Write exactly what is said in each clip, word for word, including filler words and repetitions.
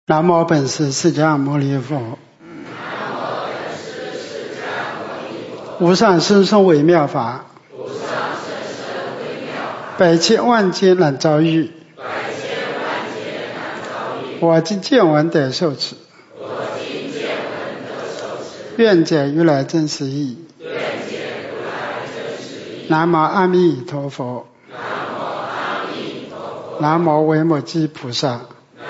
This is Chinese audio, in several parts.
南无本师释迦牟尼佛。无上甚深微妙法，百千万劫难遭遇。我今见闻得受持，愿解如来真实义。南无阿弥陀佛。南无维摩诘菩萨。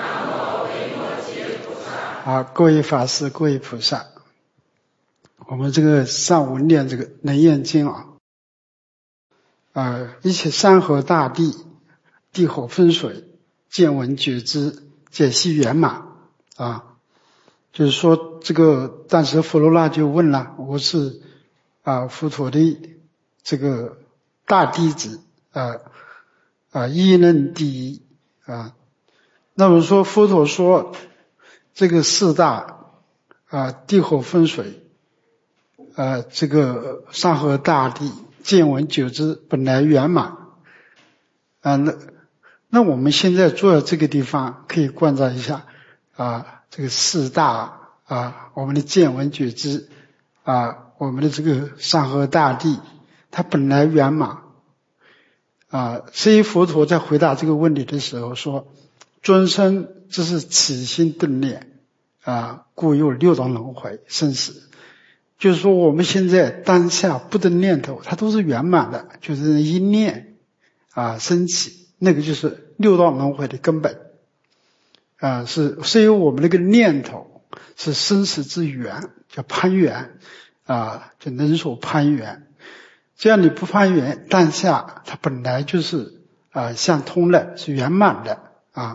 好，各位法师，各位菩萨，我们这个上午念这个楞严经啊，呃，一切山河大地，地火风水，见闻觉知，解析圆满啊。就是说这个，当时佛罗那就问了，我是啊佛陀的这个大弟子啊啊一任第一啊。那么说佛陀说这个四大啊地火风水啊这个山河大地见闻觉知本来圆满啊，那那我们现在坐在这个地方可以观察一下啊这个四大啊我们的见闻觉知啊我们的这个山河大地它本来圆满啊。所以佛陀在回答这个问题的时候说，众生这是起心动念啊，故有六道轮回生死。就是说我们现在当下不的念头它都是圆满的，就是一念啊升起，那个就是六道轮回的根本啊。是所以我们那个念头是生死之源，叫攀缘啊，就能所攀缘。这样你不攀缘，当下它本来就是啊相通的，是圆满的啊。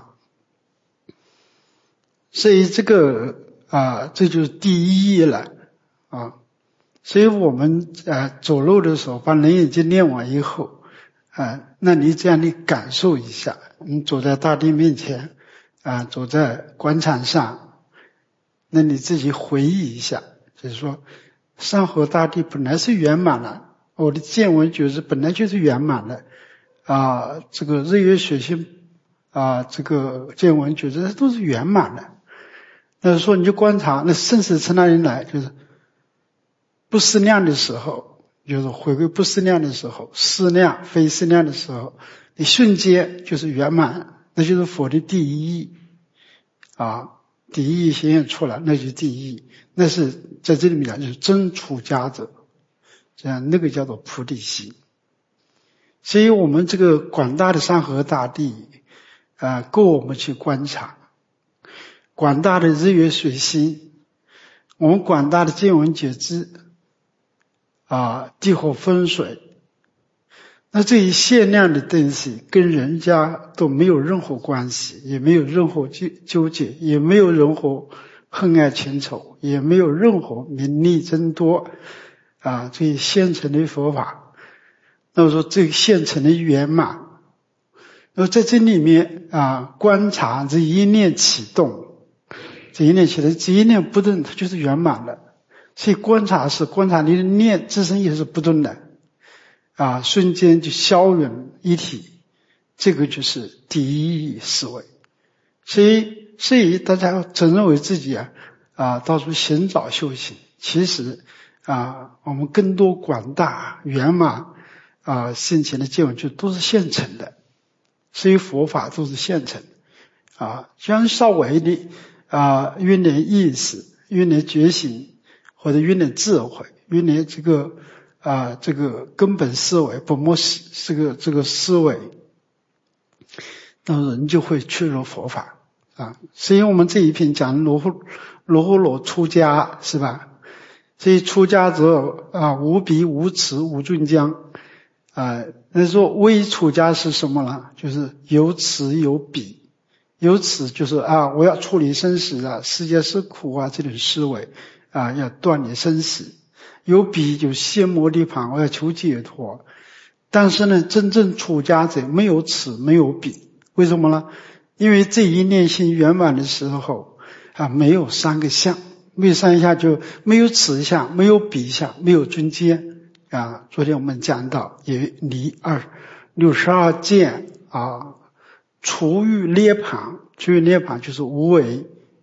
所以这个啊，这就是第一义了啊。所以我们啊走路的时候，把楞严经念完以后啊，那你这样你感受一下，你走在大地面前啊，走在广场上，那你自己回忆一下，就是说山河大地本来是圆满的，我的见闻觉知本来就是圆满的啊，这个日月水星啊，这个见闻觉知都是圆满的。那说你就观察，那生死从哪里来？就是不思量的时候，就是回归不思量的时候，思量非思量的时候，你瞬间就是圆满，那就是佛的第一义啊，第一义显现出来，那就是第一义，那是在这里面讲就是真出家者，这样那个叫做菩提心。所以我们这个广大的山河大地啊，够我们去观察。广大的日月水星，我们广大的见闻觉知啊，地火风水，那这一限量的东西跟人家都没有任何关系，也没有任何纠结，也没有任何恨爱情仇，也没有任何名利争夺啊，这些现成的佛法，那么说这个现成的圆满，那么在这里面啊，观察这一念启动，这一念起来，这一念不动，它就是圆满的。所以观察是观察你的念自身也是不动的啊，瞬间就消融一体，这个就是第一义思维。所以，所以大家总认为自己啊啊到处寻找修行，其实啊我们更多广大圆满啊现前的见闻就都是现成的，所以佛法都是现成的啊，像稍微的。啊，蕴念意识，蕴念觉醒，或者蕴念智慧，蕴念这个啊，这个根本思维，不摸这个这个思维，那人就会趋入佛法啊。所以我们这一篇讲罗睺罗睺罗出家是吧？所以出家者啊，无比无耻无尊将啊。那说微出家是什么呢？就是有耻有彼。由此就是啊，我要处理生死啊，世界是苦啊，这种思维啊，要断离生死。有彼就现摩尼盘，我要求解脱。但是呢，真正出家者没有此没有彼，为什么呢？因为这一念心圆满的时候啊，没有三个相，没有三相就没有此相，没有彼相，没有中间啊。昨天我们讲到也离二六十二见啊。除欲涅槃，除欲涅槃就是无为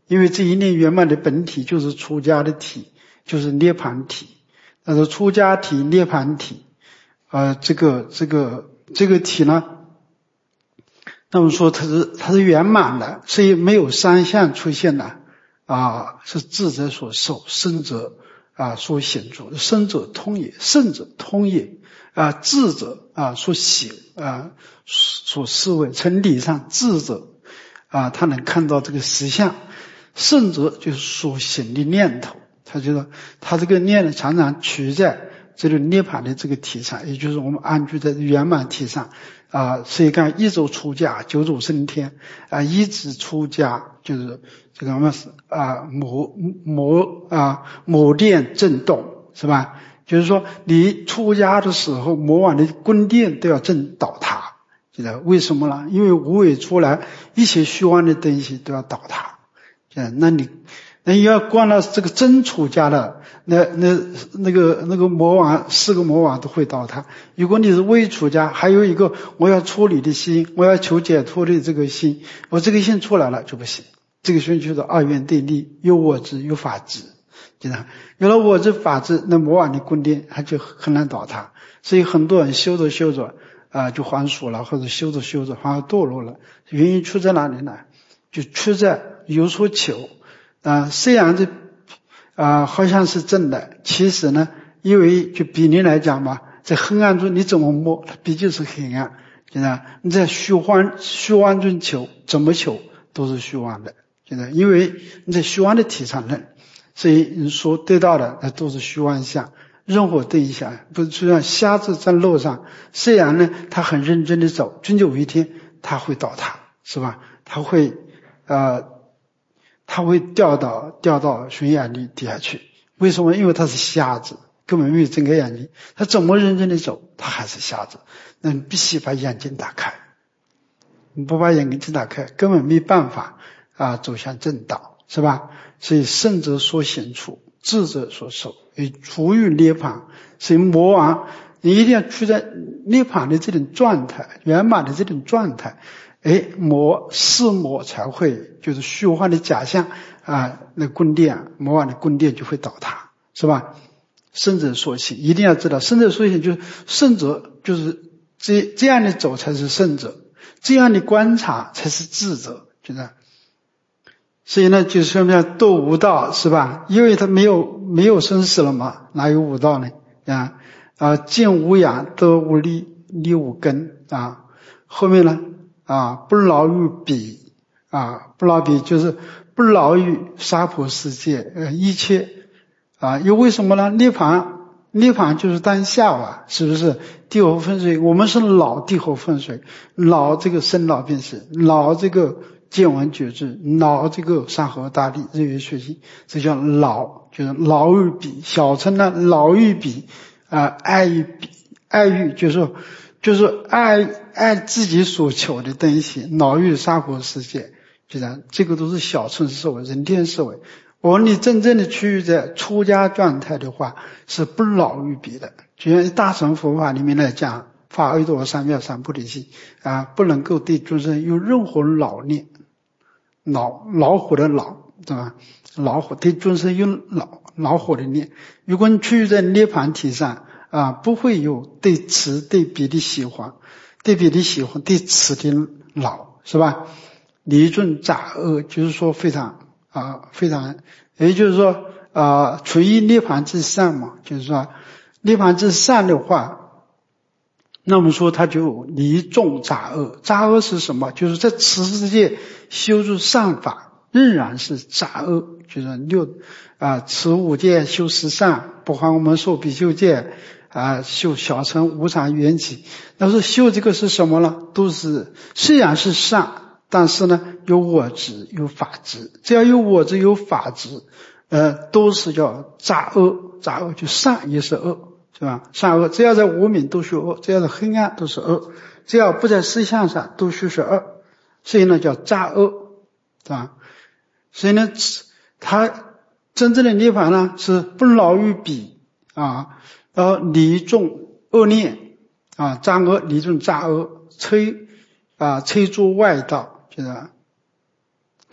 因为这一念圆满的本体就是出家的体，就是涅槃体。但是出家体、涅槃体，呃，这个这个这个体呢，那么说它是它是圆满的，所以没有三相出现的啊，是智者所受，圣者啊所显著，圣者通也，圣者通也啊，智者啊所显啊所思维，从理上智者啊他能看到这个实相，圣者就是所显的念头。他觉得他这个念呢常常取在这个涅槃的这个体上，也就是我们安居在圆满体上啊。所以看一走出家，九走升天啊，一直出家就是这个什么啊摩摩啊摩殿震动，是吧？就是说你出家的时候，魔王的宫殿都要震倒塌，知道为什么呢？因为无为出来，一切虚妄的东西都要倒塌。那你那要观了这个真出家的，那那那个那个魔王，四个魔王都会倒塌。如果你是未出家，还有一个我要处理的心，我要求解脱的这个心，我这个心出来了就不行。这个心就是二元对立，有我执有法执，知道有了我执法执，那魔王的宫殿它就很难倒塌。所以很多人修着修着啊、呃、就还俗了，或者修着修着反而堕落了。原因出在哪里呢？就出在有所求。啊，虽然这啊好像是正的，其实呢，因为就比例来讲嘛，在黑暗中你怎么摸，它毕竟是黑暗，现在你在虚幻虚幻中求，怎么求都是虚妄的，现在因为你在虚妄的体上认，所以你所得到的那都是虚妄相。任何对象不是就像瞎子在路上，虽然呢他很认真的走，终究有一天他会倒塌，是吧？他会呃。他会掉到掉到悬崖里底下去，为什么？因为他是瞎子，根本没有睁开眼睛，他怎么认真的走，他还是瞎子。那你必须把眼睛打开，你不把眼睛打开，根本没办法啊走向正道，是吧？所以圣者所显出，智者所受，以处于涅槃。所以魔王，你一定要处在涅槃的这种状态，圆满的这种状态。哎，魔是魔才会，就是虚幻的假象啊，那宫殿，魔王的宫殿就会倒塌，是吧？圣者所行，一定要知道，圣者所行就是圣者，就是这这样的走才是圣者，这样的观察才是智者，觉得。所以呢，就是说明堕无道，是吧？因为他没有没有生死了嘛，哪有无道呢？啊啊，见无养，得无利，利无根啊，后面呢？啊，不劳于彼啊，不劳彼就是不劳于娑婆世界，呃，一切啊，又为什么呢？涅槃，涅槃就是当下啊，是不是？地火风水，我们是老地火风水，老这个生老病死，老这个见闻觉知，老这个山河大地，日月水星，这叫老，就是劳于彼。小乘呢，劳于彼啊，爱于彼，爱于就是说。就是爱爱自己所求的东西，恼于娑婆世界，就这样，这个都是小乘思维、人天思维。我你真正的趋于在出家状态的话，是不恼于彼的。就像大乘佛法里面来讲，发阿耨多罗三藐三菩提心啊，不能够对众生有任何老念，老老虎的老，对吧？老虎对众生有老老虎的念。如果你趋于在涅槃体上。啊，不会有对此对彼的喜欢，对彼的喜欢，对此的老，是吧？离众杂恶，就是说非常啊，非常，也就是说啊，处于涅槃之上嘛，就是说涅槃之上的话，那么说他就离众杂恶，杂恶是什么？就是在此世界修出善法，仍然是杂恶，就是六啊，持五戒修十善，不还我们受比丘戒。啊，修小乘无常缘起，但是修这个是什么呢？都是虽然是善，但是呢有我执有法执，只要有我执有法执，呃，都是叫杂恶，杂恶就善也是恶，是吧？善恶只要在无明都是恶，只要在黑暗都是恶，只要不在实相上都是恶，所以呢叫杂恶，是吧？所以呢，他真正的涅槃呢是不劳于彼啊。然后离众恶念啊，杂恶离众杂恶，摧啊摧诸外道，就是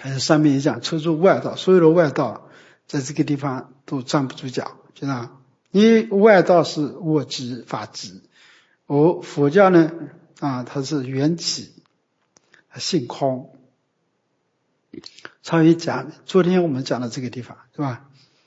还有上面也讲抽出外道，所有的外道在这个地方都站不住脚，就这样。因为外道是我执法执，而佛教呢啊，它是缘起，性空，超越假名。昨天我们讲的这个地方是吧？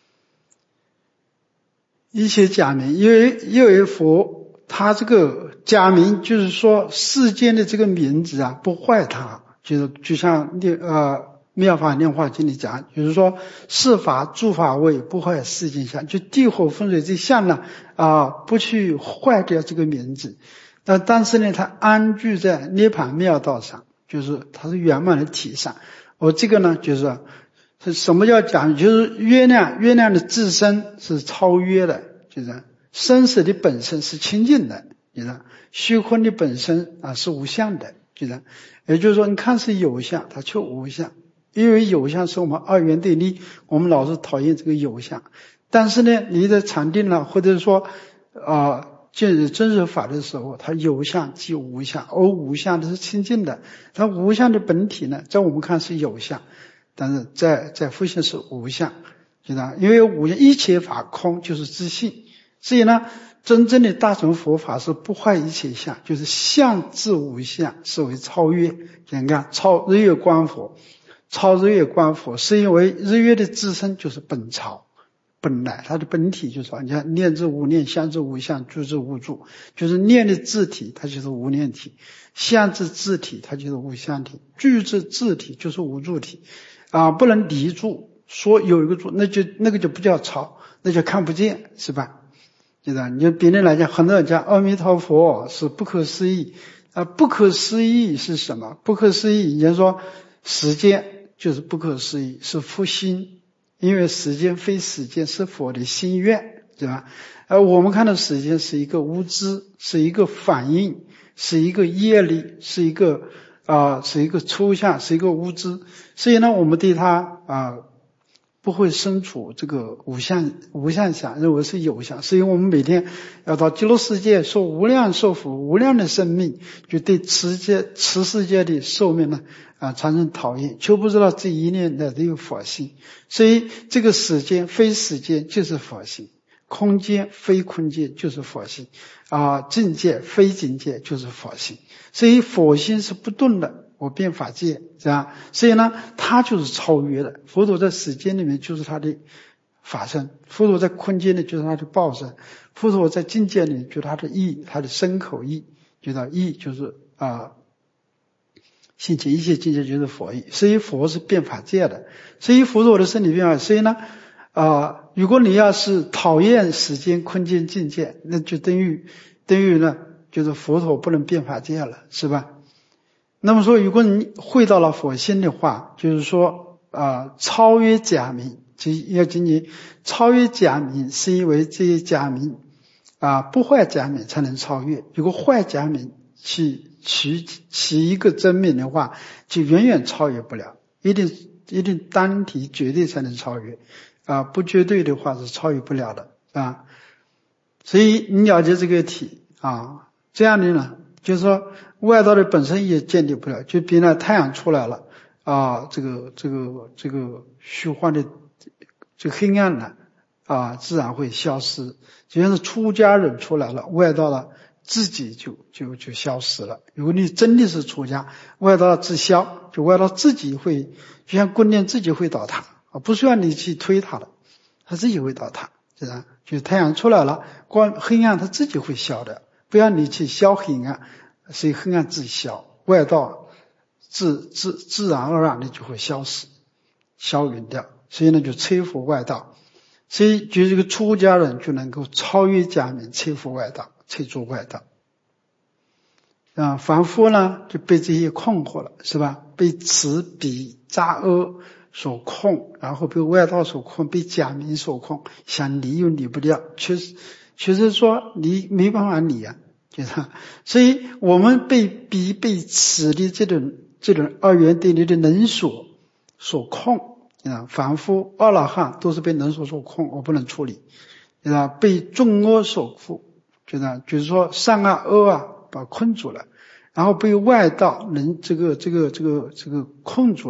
一切假名，因为因为佛他这个假名就是说世间的这个名字啊不坏它，就是就像念呃妙法莲华经里讲，就是说世法诸法位不坏世间相，就地火风水这相呢啊不去坏掉这个名字，但但是呢它安居在涅槃妙道上，就是它是圆满的体上。我这个呢就是说是什么叫讲，就是月亮月亮的自身是超越的，就是生死的本身是清净的，就是虚空的本身啊是无相的，就是也就是说你看是有相，它却无相。因为有相是我们二元对立，我们老是讨厌这个有相，但是呢你在禅定了或者说啊见入真实法的时候，它有相即无相，而无相的是清净的，它无相的本体呢在我们看是有相，但是在在佛性是无相，知道？因为无相一切法空就是自性，所以呢真正的大乘佛法是不坏一切相，就是相自无相，是为超越。你看超日月观佛，超日月观佛是因为日月的自身就是本超本来，它的本体就是说，你看念之无念，相之无相，住之无住，就是念的自体它就是无念体，相之自体它就是无相体，住之自体就是无住体啊，不能离住，说有一个住那就那个就不叫超，那就看不见，是吧？知道？你就别人来讲，很多人讲阿弥陀佛是不可思议啊，不可思议是什么？不可思议，也就是说时间就是不可思议，是佛心，因为时间非时间，是佛的心愿，对吧？而我们看到时间是一个无知，是一个反应，是一个业力，是一个啊、呃，是一个抽象，是一个无知，所以呢，我们对它啊。呃不会身处这个无相无相想，认为是有相，所以我们每天要到极乐世界受无量寿福无量的生命，就对此界此世界的寿命呢啊产生讨厌，就不知道这一念的这个佛性。所以这个时间非时间就是佛性，空间非空间就是佛性啊，境界非境界就是佛性。所以佛性是不动的。我变法界是吧？所以呢它就是超越的。佛陀在时间里面就是他的法身，佛陀在空间里就是他的报身，佛陀在境界里就是他的意，他的身口意，觉得意就是啊现前一切境界就是佛意，所以佛是变法界的，所以佛陀的身体变化。所以呢啊、呃，如果你要是讨厌时间空间境界，那就等于等于呢就是佛陀不能变法界了，是吧？那么说如果你会到了佛心的话，就是说啊、呃，超越假名，就要仅仅超越假名，是因为这些假名啊、呃、不坏假名才能超越，如果坏假名去取起一个真名的话，就远远超越不了，一定一定单体绝对才能超越啊、呃，不绝对的话是超越不了的啊。所以你了解这个体啊，这样的呢就是说外道的本身也建立不了，就比那太阳出来了啊，这个这个这个虚幻的这个黑暗呢啊，自然会消失。就像是出家人出来了，外道了自己就就就消失了。如果你真的是出家，外道自消，就外道自己会，就像棍链自己会倒塌啊，不需要你去推它的，它自己会倒塌，是吧？就太阳出来了，光黑暗它自己会消的。不要你去消黑暗，所以黑暗自消，外道自自自然而然的就会消失消陨掉，所以呢就摧伏外道。所以就这个出家人就能够超越假名，摧伏外道，摧除外道啊。凡夫呢就被这些困惑了，是吧？被此彼杂阿所控，然后被外道所控，被假名所控，想离又离不掉，确实确实说离没办法离啊，就是，所以我们被逼被此的这种这种二元对立的能所所控啊，凡夫阿罗汉都是被能所所控，我不能处理啊，被众恶所缚，就是就是说善啊恶啊把困住了，然后被外道能这个这个这个这个困住了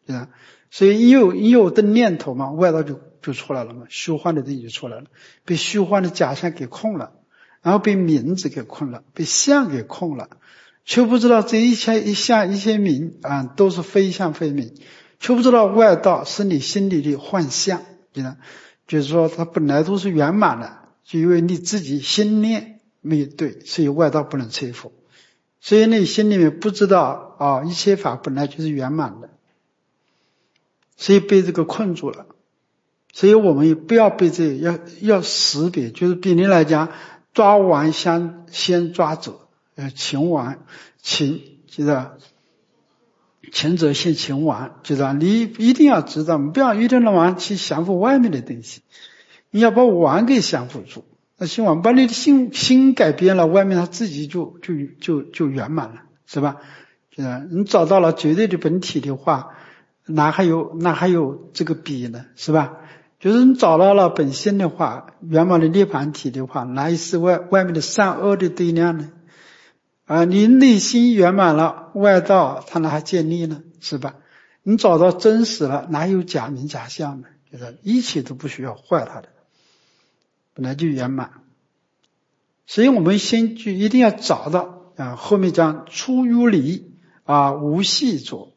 对吧？所以一有一有的念头嘛，外道就就出来了嘛，虚幻的东西就出来了，被虚幻的假象给控了，然后被名字给控了，被相给控了，却不知道这一切一相一切名啊都是非相非名，却不知道外道是你心里的幻象，对吧？就是说它本来都是圆满的，就因为你自己心念没有对，所以外道不能摧伏。所以你心里面不知道啊，一切法本来就是圆满的，所以被这个困住了。所以我们也不要被这个要要识别，就是比你来讲，抓完先先抓者，呃，擒完擒，就是擒者先擒完，就是你一定要知道，不要一天到晚去降服外面的东西，你要把玩给降服住。那心王把你的心心改变了，外面它自己就就就就圆满了，是吧？就是你找到了绝对的本体的话，哪还有哪还有这个比呢，是吧？就是你找到了本心的话，圆满的涅槃体的话，哪有是外外面的善恶的对量呢？啊，你内心圆满了，外道它哪还建立呢？是吧？你找到真实了，哪有假名假相呢？就是一切都不需要坏它的。本来就圆满，所以我们先就一定要找到啊。后面讲出淤泥啊，无细着。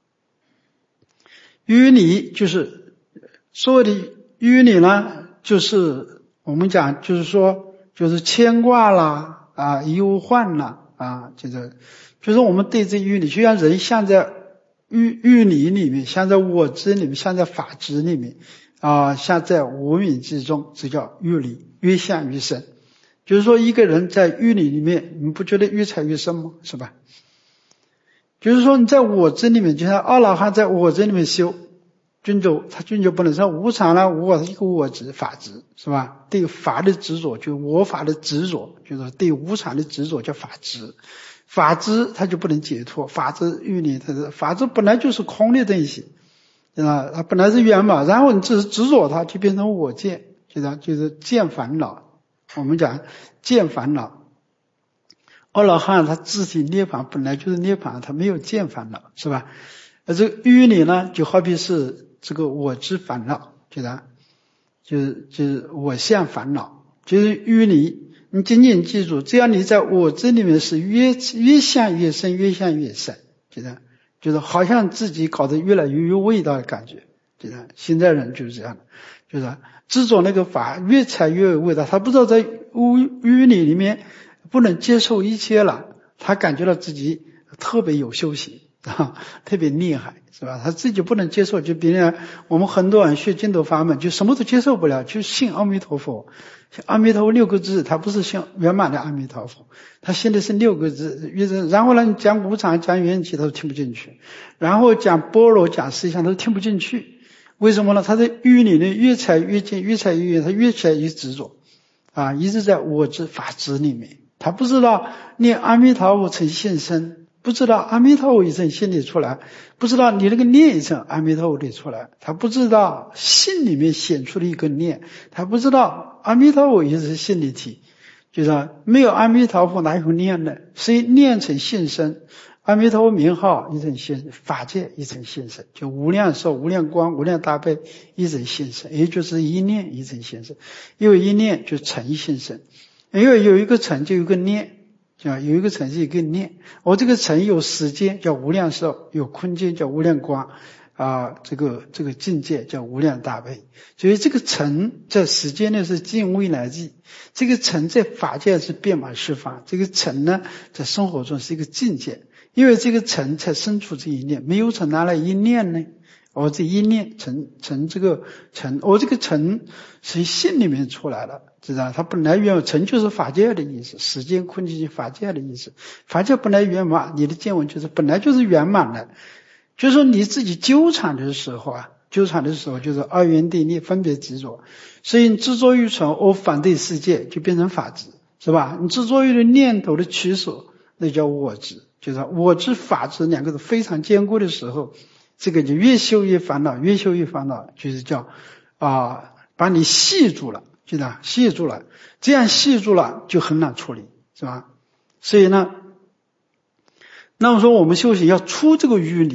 淤泥就是所谓的淤泥呢，就是我们讲就是说就是牵挂啦啊，忧患啦啊，就是就是我们对这淤泥，就像人像在淤淤泥里面，像在我执里面，像在法执里面。啊，像在无明之中，这叫淤泥，越陷越深。就是说，一个人在淤泥里面，你不觉得越踩越深吗？是吧？就是说，你在我执里面，就像阿罗汉在我执里面修，均就他均就不能说无常了，无我一个我执法执，是吧？对法的执着，就我法的执着，就是对无常的执着叫法执。法执他就不能解脱，法执淤泥，它是法执本来就是空的东西。啊，它本来是圆满，然后你只是执着它，就变成我见，就是就是见烦恼。我们讲见烦恼，阿罗汉他自体涅槃本来就是涅槃，他没有见烦恼，是吧？而这个淤泥呢，就好比是这个我知烦恼，就是就是就是我相烦恼，就是淤泥。你仅仅记住，只要你在我知里面是越越陷越深，越陷越深，就是就是好像自己搞得越来越有味道的感觉，就是现在人就是这样的，就是执着那个法越踩越有味道，他不知道在淤淤泥里面不能接受一切了，他感觉到自己特别有修行啊，特别厉害，是吧？他自己不能接受，就比如我们很多人学净土法门，就什么都接受不了，就信阿弥陀佛。阿弥陀佛六个字，他不是信圆满的阿弥陀佛，他信的是六个字。然后呢，讲无常、讲缘起，他都听不进去；然后讲般若、讲实相，他都听不进去。为什么呢？他在淤泥里越踩越近，越踩越远，他越踩越执着啊，一直在我执法执里面。他不知道念阿弥陀佛成现身，不知道阿弥陀佛一声心里出来，不知道你那个念一声阿弥陀佛里出来，他不知道心里面显出了一个念，他不知道阿弥陀佛也是心理体，就是没有阿弥陀佛哪有念呢？所以念成现身，阿弥陀佛名号一成现身，法界一成现身，就无量寿、无量光、无量大悲一成现身，也就是一念一成现身，因为一念就成现身，因为有一个成就有一个念。啊，有一个成就一个念，我这个成有时间叫无量寿，有空间叫无量光啊，这个这个境界叫无量大悲。所以这个成在时间呢是尽未来际，这个成在法界是遍满十方，这个成呢在生活中是一个境界，因为这个成才生出这一念，没有成哪来一念呢？我这一念成成这个成，我这个成是心里面出来的，知道？它本来原成就是法界的意思，时间空间法界的意思。法界本来圆满，你的见闻就是本来就是圆满的。就是说你自己纠缠的时候啊，纠缠的时候就是二元对立，分别执着。所以你执着于成，我反对世界，就变成法执，是吧？你执着于的念头的取舍，那叫我执，就是我执法执两个是非常坚固的时候。这个就越修越烦恼，越修越烦恼，就是叫啊，把你系住了，知道？系住了，这样系住了就很难处理，是吧？所以呢，那么说我们修行要出这个淤泥，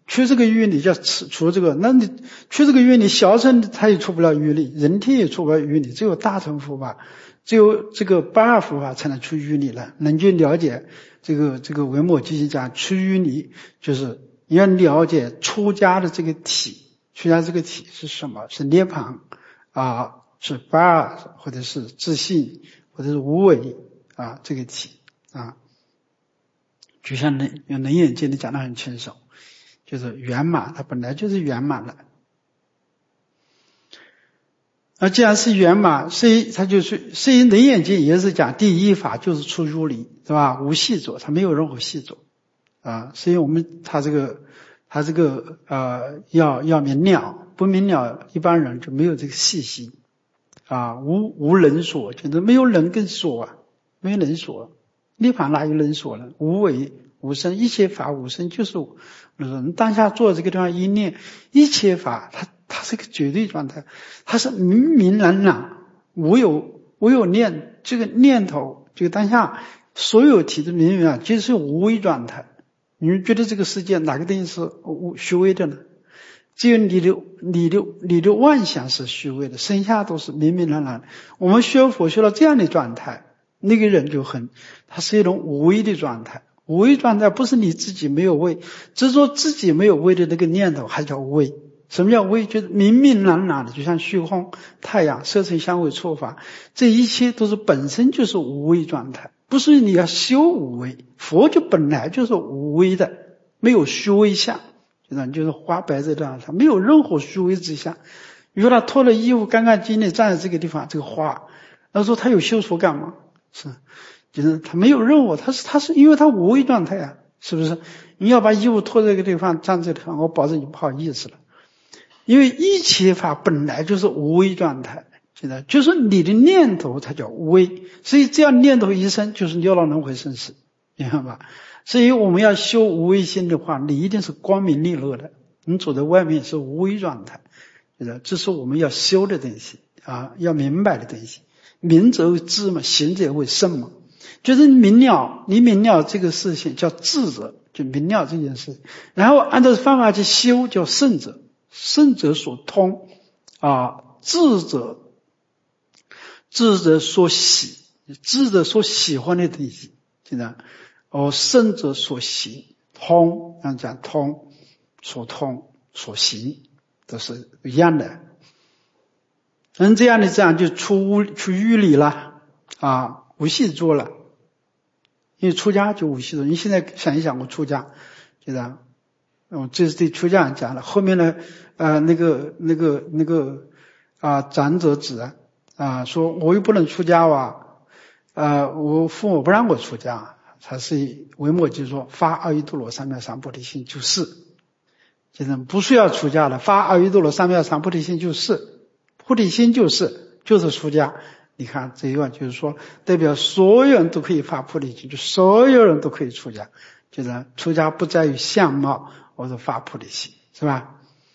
出这个欲力叫除这个，那你出这个欲力，小乘它也出不了欲力，人天也出不了欲力，只有大乘佛法，只有这个不二佛法才能出欲力了。能去了解这个这个维摩诘讲出欲力，就是要了解出家的这个体，出家这个体是什么？是涅槃啊，是不二，或者是自信，或者是无为啊，这个体啊，就像能能眼经里讲得很清楚。就是圆满，它本来就是圆满了。而既然是圆满，所以它就是，所以能眼经也是讲第一法就是出入离，是吧？无细作，它没有任何细作啊。所以我们它这个，它这个呃要要明了，不明了，一般人就没有这个细心啊。无无人所，就是没有人跟所啊，没有人所，涅槃哪有人所呢？无为无生，一切法无生，就是人当下做这个地方一念，一切法它它是个绝对状态，它是明明朗朗，无有无有念，这个念头，这个当下所有体的明明啊，就是无为状态。你们觉得这个世界哪个东西是无虚伪的呢？只有你的你的你的妄想是虚伪的，剩下都是明明朗朗的。我们学佛学到这样的状态，那个人就很，他是一种无为的状态。无为状态不是你自己没有为，执着自己没有为的那个念头还叫无为。什么叫无为？就是明明朗朗的，就像虚空、太阳、色尘香味触法，这一切都是本身就是无为状态，不是你要修无为。佛就本来就是无为的，没有虚伪相，就是花白这样，它没有任何虚伪之相。比如他脱了衣服干干净净站在这个地方，这个花，他说他有修佛干嘛？是。就是他没有任务，他是他是因为他无为状态啊，是不是？你要把衣服脱这个地方站这个地方，我保证你不好意思了。因为一切法本来就是无为状态，现在就是你的念头才叫无为，所以这样念头一生就是六道轮回生死，明白吧？所以我们要修无为心的话，你一定是光明利落的，你走在外面是无为状态，这是我们要修的东西啊，要明白的东西。明则为知嘛，行者为圣嘛。就是明了，你明了这个事情叫智者，就明了这件事，然后按照方法去修叫圣者，圣者所通啊，智者，智者所喜，智者所喜欢的东西，现在哦，圣者所行通，这样讲通，所通所行都是一样的。嗯，这样的这样就出出狱里了啊，无细作了。因为出家就无细作，你现在想一想，我出家，就这样，嗯，这是对出家人讲了。后面呢，呃，那个那个那个啊，长者子啊，说我又不能出家哇，呃，我父母不让我出家，他是维摩诘说发阿耨多罗三藐三菩提心就是，就是不是要出家的，发阿耨多罗三藐三菩提心就是，菩提心就是就是出家。你看这一段就是说，代表所有人都可以发菩提心，就所有人都可以出家，就是出家不在于相貌，或者发菩提心，是吧？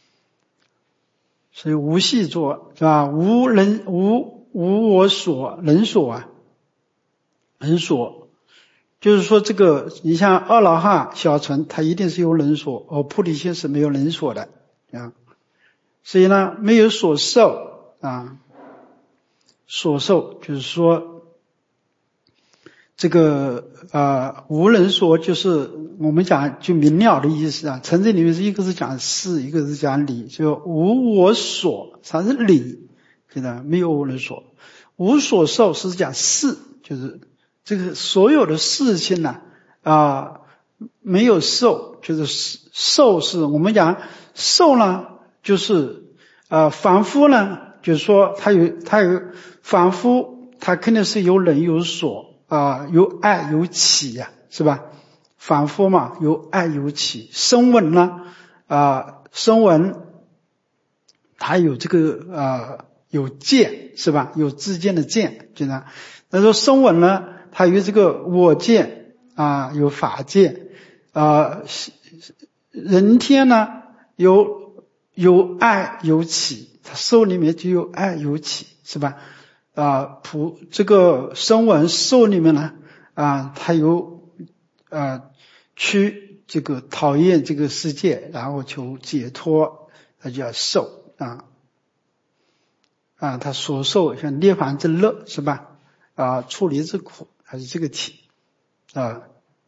所以无细作，是吧？无人无无我所，人所啊，人所，就是说这个，你像阿罗汉小乘，他一定是有人所，而菩提心是没有人所的啊。所以呢，没有所受啊。所受就是说，这个呃无人所就是我们讲就明了的意思啊。诚这里面是一个是讲事，一个是讲理，就无我所，它是理，现在没有无人所。无所受是讲事，就是这个所有的事情呢啊、呃、没有受，就是受是我们讲受呢，就是呃凡夫呢。就是说他有他有凡夫，他肯定是有人有所啊、呃，有爱有起呀、啊，是吧？凡夫嘛，有爱有起。声闻呢啊、呃，声闻他有这个啊、呃、有见，是吧？有自见的见，就这样。他说声闻呢，他有这个我见啊、呃，有法见啊、呃，人天呢有有爱有起。它受里面就有爱有起，是吧？啊，普这个声闻受里面呢，啊，它有啊趋这个讨厌这个世界，然后求解脱，他就要受啊啊，他所受像涅槃之乐是吧？啊，出离之苦，还是这个体啊。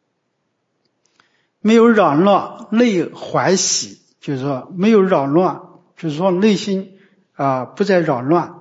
没有扰乱，内怀喜，就是说没有扰乱，就是说内心啊不再扰乱，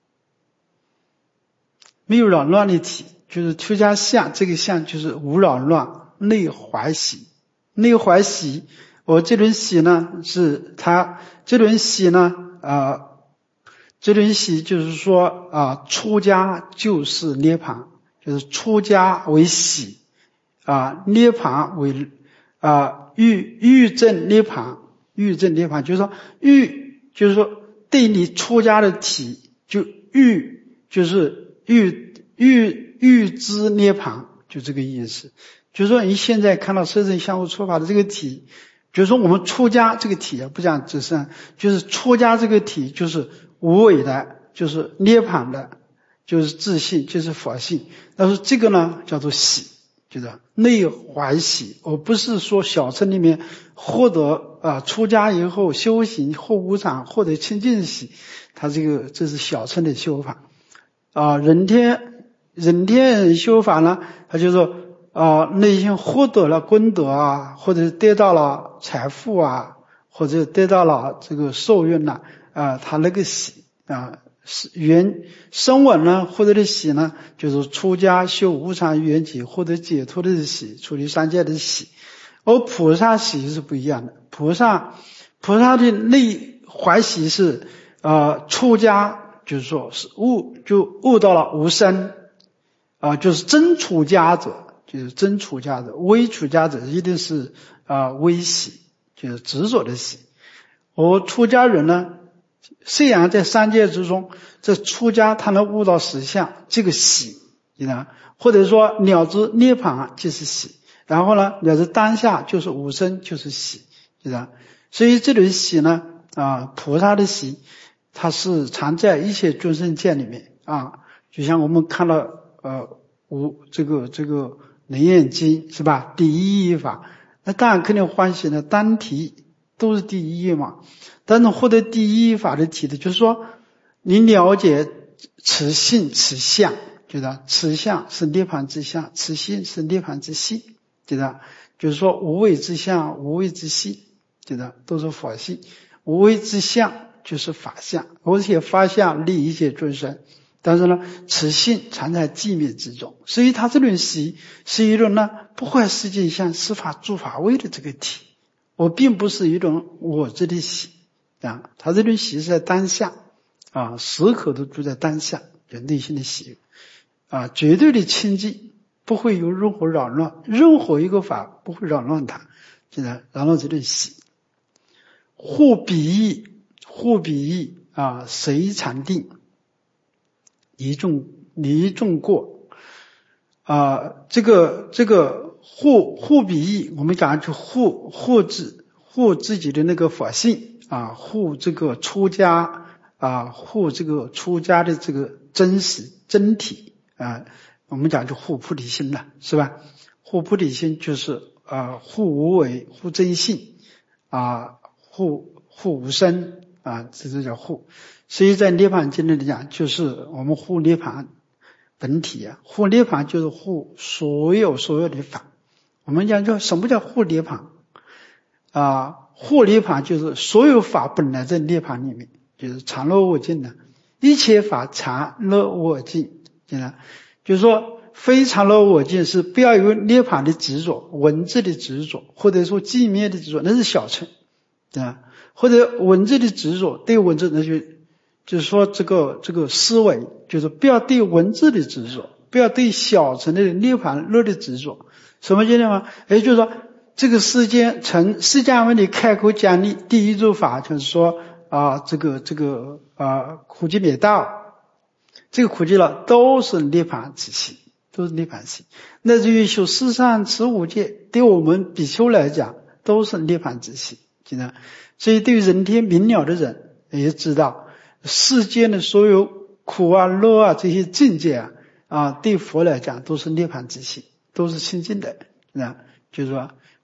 没有扰乱的体，就是出家相，这个相就是无扰乱，内怀喜，内怀喜，我这轮喜呢是他这轮喜呢啊。这轮喜就是说啊，出家就是涅槃，就是出家为喜啊，涅槃为啊欲欲证涅槃，欲证涅槃就是说欲就是说对你出家的体就欲就是欲欲欲知涅槃，就这个意思。就是说你现在看到色身相互出法的这个体，就是说我们出家这个体啊，不讲只是就是出家这个体就是无为的，就是涅槃的，就是自信，就是佛性。但是这个呢叫做喜，就是内怀喜，而不是说小乘里面获得啊出家以后修行获无常获得清净喜，他这个这是小乘的修法啊。人天人天修法呢，他就说啊内心获得了功德啊，或者得到了财富啊，或者得到了这个受孕呐啊，他那个喜啊。原声闻呢获得的喜呢，就是出家修无常缘起获得解脱的喜，出离三界的喜。而菩萨喜是不一样的，菩萨菩萨的内怀喜是呃出家，就是说是悟就悟到了无生啊、呃，就是真出家者，就是真出家者，微出家者一定是啊、呃、微喜，就是执着的喜。而出家人呢，虽然在三界之中，这出家他能悟到实相，这个喜，你知道，或者说了知涅槃就是喜，然后呢了知当下就是无生就是喜，知道。所以这种喜呢啊，菩萨的喜，它是藏在一切众生界里面啊，就像我们看到呃无这个这个楞严经是吧？第一义法，那当然肯定欢喜的，单提都是第一义嘛。但是获得第一法的体的，就是说你了解此性此相，觉得此相是涅槃之相，此性是涅槃之性，觉得就是说无为之相无为之性，觉得都是佛性，无为之相就是法相，而且法相利一切众生，但是呢此性藏在寂灭之中，所以他这种喜是一种呢不坏世界相司法诸法位的这个体，我并不是一种我执的喜啊，他这种喜是在当下啊，时刻都住在当下，就内心的喜啊，绝对的清净，不会有任何扰乱，任何一个法不会扰乱它，现在扰乱这种喜。互比异，互比异啊，谁禅定，离众离众过啊，这个这个互互比异，我们讲就互互自互自己的那个法性。啊，护这个出家啊，护这个出家的这个真实真体啊，我们讲就护菩提心了，是吧？护菩提心就是啊，护无为，护真性啊，护护无生啊，这就叫护。所以在涅槃经里讲，就是我们护涅槃本体啊，护涅槃就是护所有所有的法。我们讲叫什么叫护涅槃啊？护涅槃就是所有法本来在涅槃里面，就是常乐我净的，一切法常乐我净，就是说非常乐我净是不要有涅槃的执着，文字的执着，或者说寂灭的执着，那是小乘，对吧？或者文字的执着，对文字那就就是说这个这个思维，就是不要对文字的执着，不要对小乘的涅槃乐的执着。什么境界吗？也就是说这个世间从释迦牟尼开口讲的第一诸法，就是说啊，这个这个啊苦集灭道，这个苦集了都是涅槃之心，都是涅槃心。那至于修四善持五戒，对我们比丘来讲都是涅槃之心，记得。所以对于人天明了的人也知道，世间的所有苦啊乐啊这些境界啊啊，对佛来讲都是涅槃之心，都是清净的，那就是说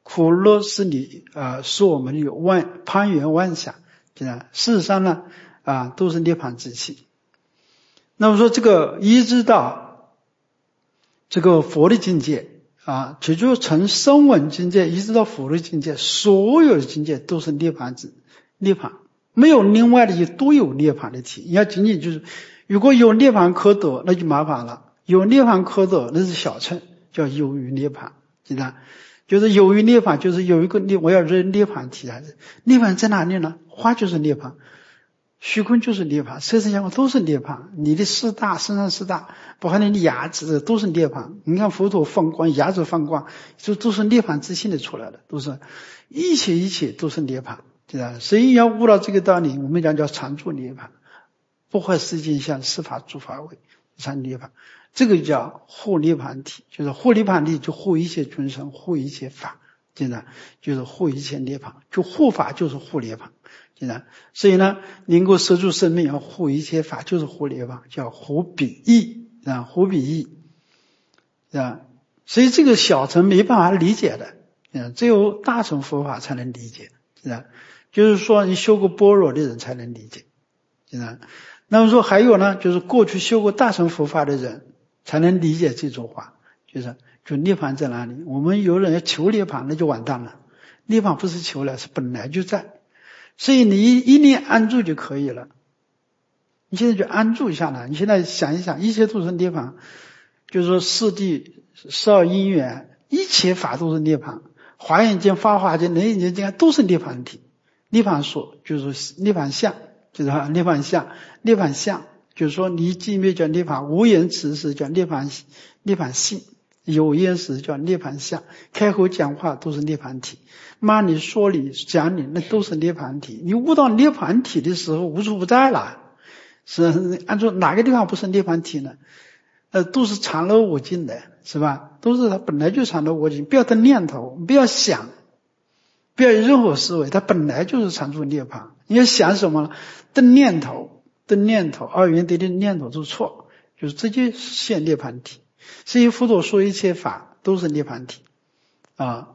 苦乐是你啊、呃，使我们有妄攀缘妄想，对吧？事实上呢啊、呃，都是涅槃之气。那么说这个一直到这个佛的境界啊，也就是从声闻境界一直到佛的境界，所有的境界都是涅槃之涅槃，没有另外的也都有涅槃的体。你要仅仅就是如果有涅槃可得，那就麻烦了。有涅槃可得，那是小乘，叫有余涅槃，知道？就是有余涅槃，就是有一个涅，我要认涅槃体来的。涅槃在哪里呢？花就是涅槃，虚空就是涅槃，色身相都是涅槃。你的四大，身上四大，包括你的牙齿都是涅槃。你看佛陀放光，牙齿放光，就都是涅槃之性的出来的，都是一切一切都是涅槃，知道？所以要悟到这个道理，我们讲叫常住涅槃，不坏世间相，四法诸法位，常涅槃。这个叫护涅槃体，就是护涅槃体就护一切众生，护一切法，真的就是护一切涅槃，就护法就是护涅槃，真的。所以呢，能够摄住生命要护一切法，就是护涅槃，叫护彼义啊，护彼义啊。所以这个小乘没办法理解的，啊，只有大乘佛法才能理解，是吧？就是说你修过般若的人才能理解，是吧？那么说还有呢，就是过去修过大乘佛法的人才能理解这种话，就是就涅槃在哪里？我们有人要求涅槃，那就完蛋了。涅槃不是求来，是本来就在，所以你一一念安住就可以了。你现在就安住下来，你现在想一想，一切都是涅槃，就是说四谛、十二因缘，一切法都是涅槃。华严经、法华经、楞严经都是涅槃体。涅槃所就是涅槃相，就是涅槃相，涅槃相。就是说离寂灭叫涅槃，无言辞时叫涅槃涅槃性，有言时叫涅槃相，开口讲话都是涅槃体，骂你说你讲你那都是涅槃体。你悟到涅槃体的时候无处不在了，是按照哪个地方不是涅槃体呢？呃，都是常乐我净的，是吧？都是它本来就常乐我净，不要的念头，不要想，不要有任何思维，它本来就是常住涅槃。你要想什么呢？的念头。的念头，二元对的念头都错，就是直接现涅槃体。所以佛陀说一切法都是涅槃体啊。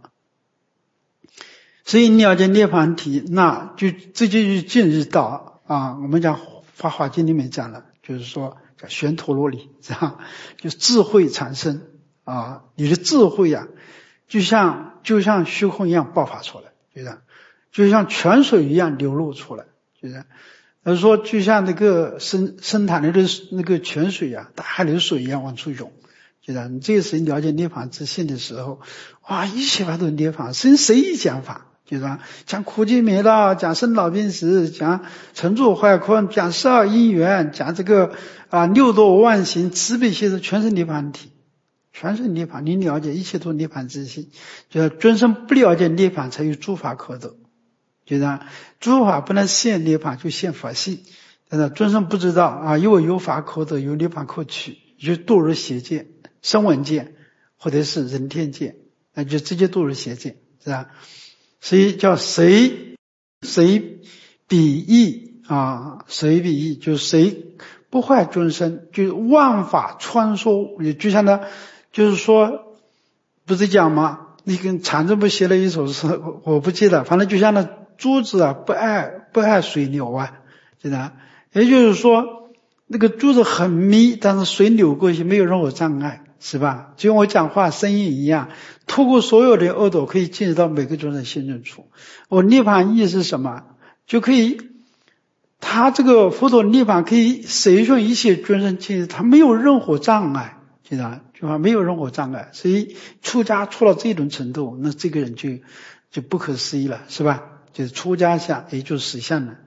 所以你了解涅槃体，那就这就是进入到啊，我们讲《法华经》里面讲了，就是说叫玄陀罗尼，是吧？就智慧产生啊，你的智慧啊，就像就像虚空一样爆发出来，就是就像泉水一样流露出来，就是。而说就像那个生生潭里的那个泉水啊，大海流水一样往出涌，就这样。你这个时了解涅槃之性的时候，哇，一切法都是涅槃，谁谁一讲法，就是说讲苦集灭道，讲生老病死，讲成住坏空，讲十二因缘，讲这个啊六度万行，慈悲喜舍，全是涅槃体，全是涅槃。你了解一切都是涅槃之性，就是尊生不了解涅槃，才有诸法可得。就是诸法不能现涅槃，就现法性。但是尊生不知道啊，因为有法可得，有涅槃可取，就堕入邪见、声闻见，或者是人天界，那就直接堕入邪见，是吧？所以叫谁谁彼义啊，谁彼义，就是谁不坏尊生，就是万法穿梭，也就像他，就是说，不是讲吗？你跟禅宗不写了一首诗，我不记得，反正就像那。珠子啊，不爱不爱水流啊，知道？也就是说，那个珠子很密，但是水流过去没有任何障碍，是吧？就像我讲话声音一样，透过所有的耳朵可以进入到每个众生心中处。我涅槃意是什么？就可以，他这个佛陀涅槃可以随顺一切众生进入，他没有任何障碍，知道？就说没有任何障碍，所以出家出到这种程度，那这个人就就不可思议了，是吧？就是出家相，也就是实相了。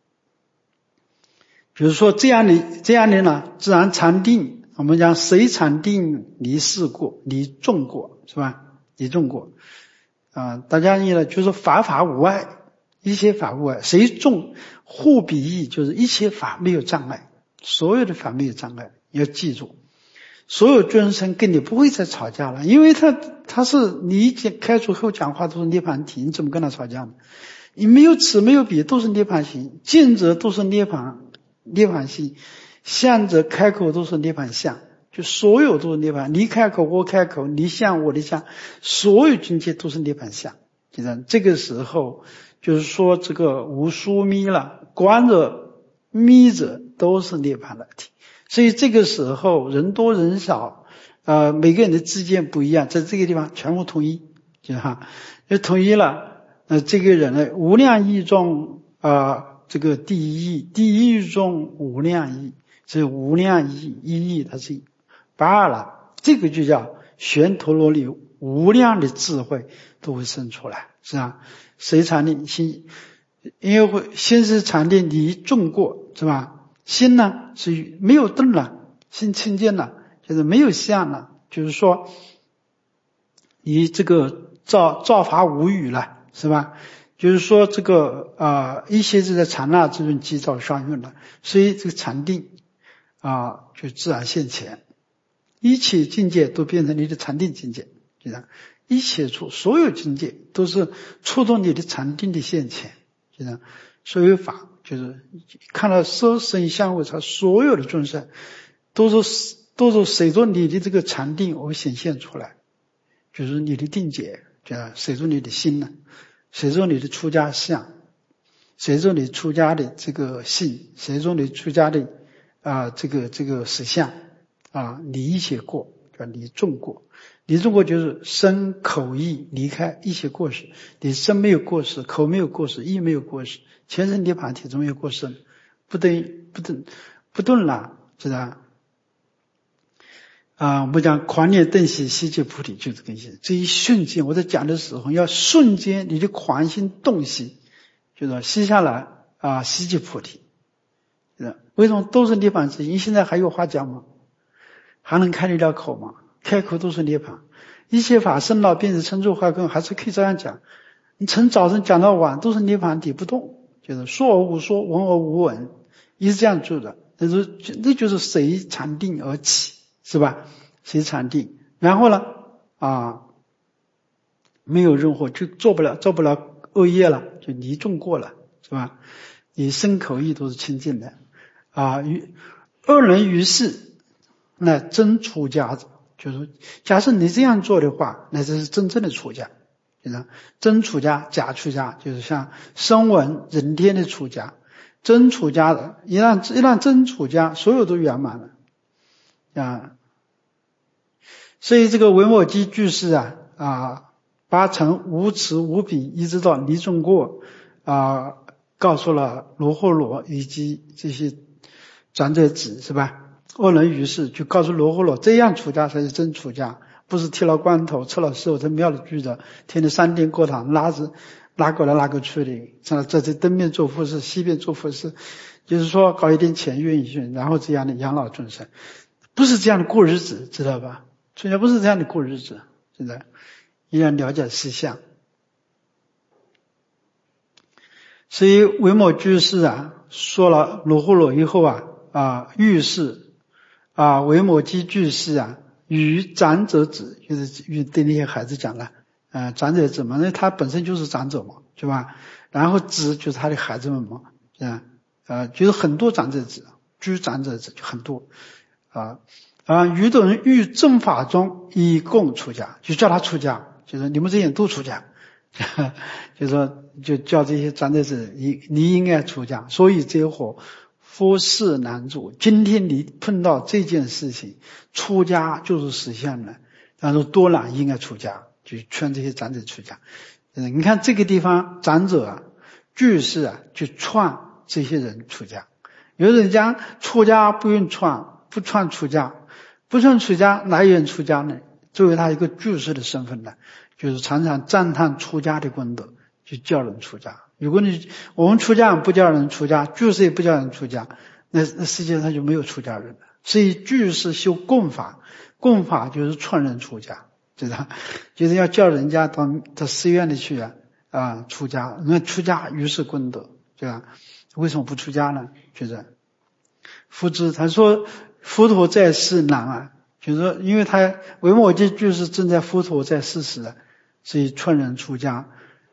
比如说这样的这样的呢，自然禅定，我们讲谁禅定离世过，离众过，是吧？离众过啊，大家呢就是法法无碍，一切法无碍，谁众护彼义，就是一切法没有障碍，所有的法没有障碍，要记住。所有众生跟你不会再吵架了，因为他他是你开除后讲话都是涅槃体，你怎么跟他吵架呢？你没有此没有彼，都是涅槃行，见者都是涅槃涅槃性，相者开口都是涅槃相， 就所有都是涅槃，你开口我开口，你相我的相，所有境界都是涅槃相。就这样，这个时候就是说这个无疏密了，观者密者都是涅槃了体。所以这个时候人多人少，呃，每个人的知见不一样，在这个地方全部统一，就哈，就统一了。呃，这个人呢，无量义中啊、呃，这个第一义，第一义中无量义，所以无量义一义它是八二了，这个就叫玄陀罗尼无量的智慧都会生出来，是吧？谁禅定心，因为会先是禅定离众过，是吧？心呢是没有动了，心清净了，就是没有相了，就是说你这个造造法无语了，是吧？就是说这个啊、呃，一切是在禅那之中积造相应了，所以这个禅定啊、呃、就自然现前，一切境界都变成你的禅定境界，就这样，一切处所有境界都是触动你的禅定的现前，就这样，所有法就是看到色声香味触，所有的众生都是都是随着你的这个禅定而显现出来，就是你的定解，就随着你的心呢，随着你的出家相，随着你出家的这个性，随着你出家的啊、呃、这个这个实相啊，离一切过，叫离众过。离众过就是身口意离开一切过失，你身没有过失，口没有过失，意没有过失，全身涅槃体中没有过失，不等不等不顿了，知道啊？我们讲狂念顿息悉皆菩提，就是这个意思。这一瞬间，我在讲的时候，要瞬间你的狂心洞悉，就是息下来啊，悉皆菩提。为什么都是涅槃之因？现在还有话讲吗？还能开得了口吗？开口都是涅槃，一切法生老病死成住坏空，还是可以这样讲。你从早晨讲到晚都是涅槃体不动，就是说而无说，闻而无闻，一直这样做的。那就那就是随禅定而起，是吧？随禅定，然后呢啊，没有任何就做不了做不了恶业了，就离众过了，是吧？你身口意都是清净的啊。于二人于是，那真出家者。就是假设你这样做的话，那这是真正的出家，就是真出家假出家，就是像声闻人天的出家，真出家的一旦一旦真出家，所有都圆满了啊。所以这个维摩诘居士啊啊，八成无耻无比，一直到离众过啊，告诉了罗睺罗以及这些长者子，是吧？二人于是就告诉罗睺罗，这样出家才是真出家，不是剃了光头吃了素在庙里居着，天天三天过堂，拉着拉过来拉过去的，这这东边做护士西边做护士，就是说搞一点钱运一运，然后这样的养老众生，不是这样的过日子，知道吧？出家不是这样的过日子，现在一定要了解实相。所以维摩居士啊说了罗睺罗以后啊啊遇事啊，维摩诘居士啊，与长者子，就是与对那些孩子讲了，呃，长者子嘛，那他本身就是长者嘛，是吧？然后子就是他的孩子们嘛，啊，呃，就是很多长者子，居长者子就很多，啊啊，与等人欲正法中以共出家，就叫他出家，就是你们这些人都出家，就说就叫这些长者子，你你应该出家，所以这伙。佛事难做，今天你碰到这件事情，出家就是实现了。然后多懒应该出家，就劝这些长者出家。你看这个地方，长者啊、居士啊，就劝这些人出家。有人讲出家不用劝，不劝出家，不劝出家，哪有人出家呢？作为他一个居士的身份呢，就是常常赞叹出家的功德，就叫人出家。如果你我们出家不叫人出家，居士也不叫人出家，那那世界上就没有出家人了。所以居士修供法，供法就是劝人出家，知道？就是要叫人家到到寺院里去啊啊出家，那出家于是功德，对吧？为什么不出家呢？就是夫子他说佛陀在世难啊，就是说因为他维摩诘居士正在佛陀在世时，所以劝人出家。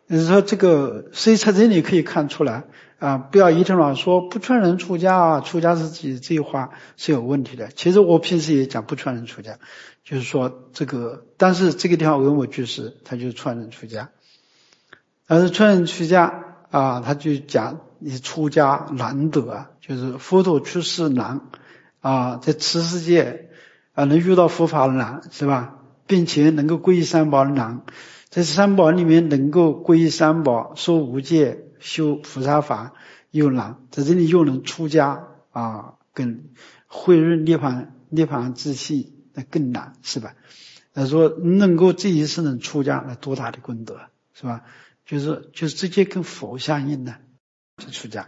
也就是说这个，所以从这里可以看出来啊，不要一天晚上说不劝人出家啊，出家是自己这句话是有问题的。其实我平时也讲不劝人出家，就是说这个，但是这个地方文我句式，他就劝人出家。但是劝人出家啊，他就讲你出家难得啊，就是佛陀出世难啊，在此世界啊能遇到佛法难，是吧？并且能够皈依三宝难。在三宝里面能够皈依三宝、受无戒、修菩萨法又难，在这里又能出家啊，跟慧入涅槃涅槃之系那更难，是吧？他说能够这一世能出家，那多大的功德，是吧？就是就是直接跟佛相应的就出家。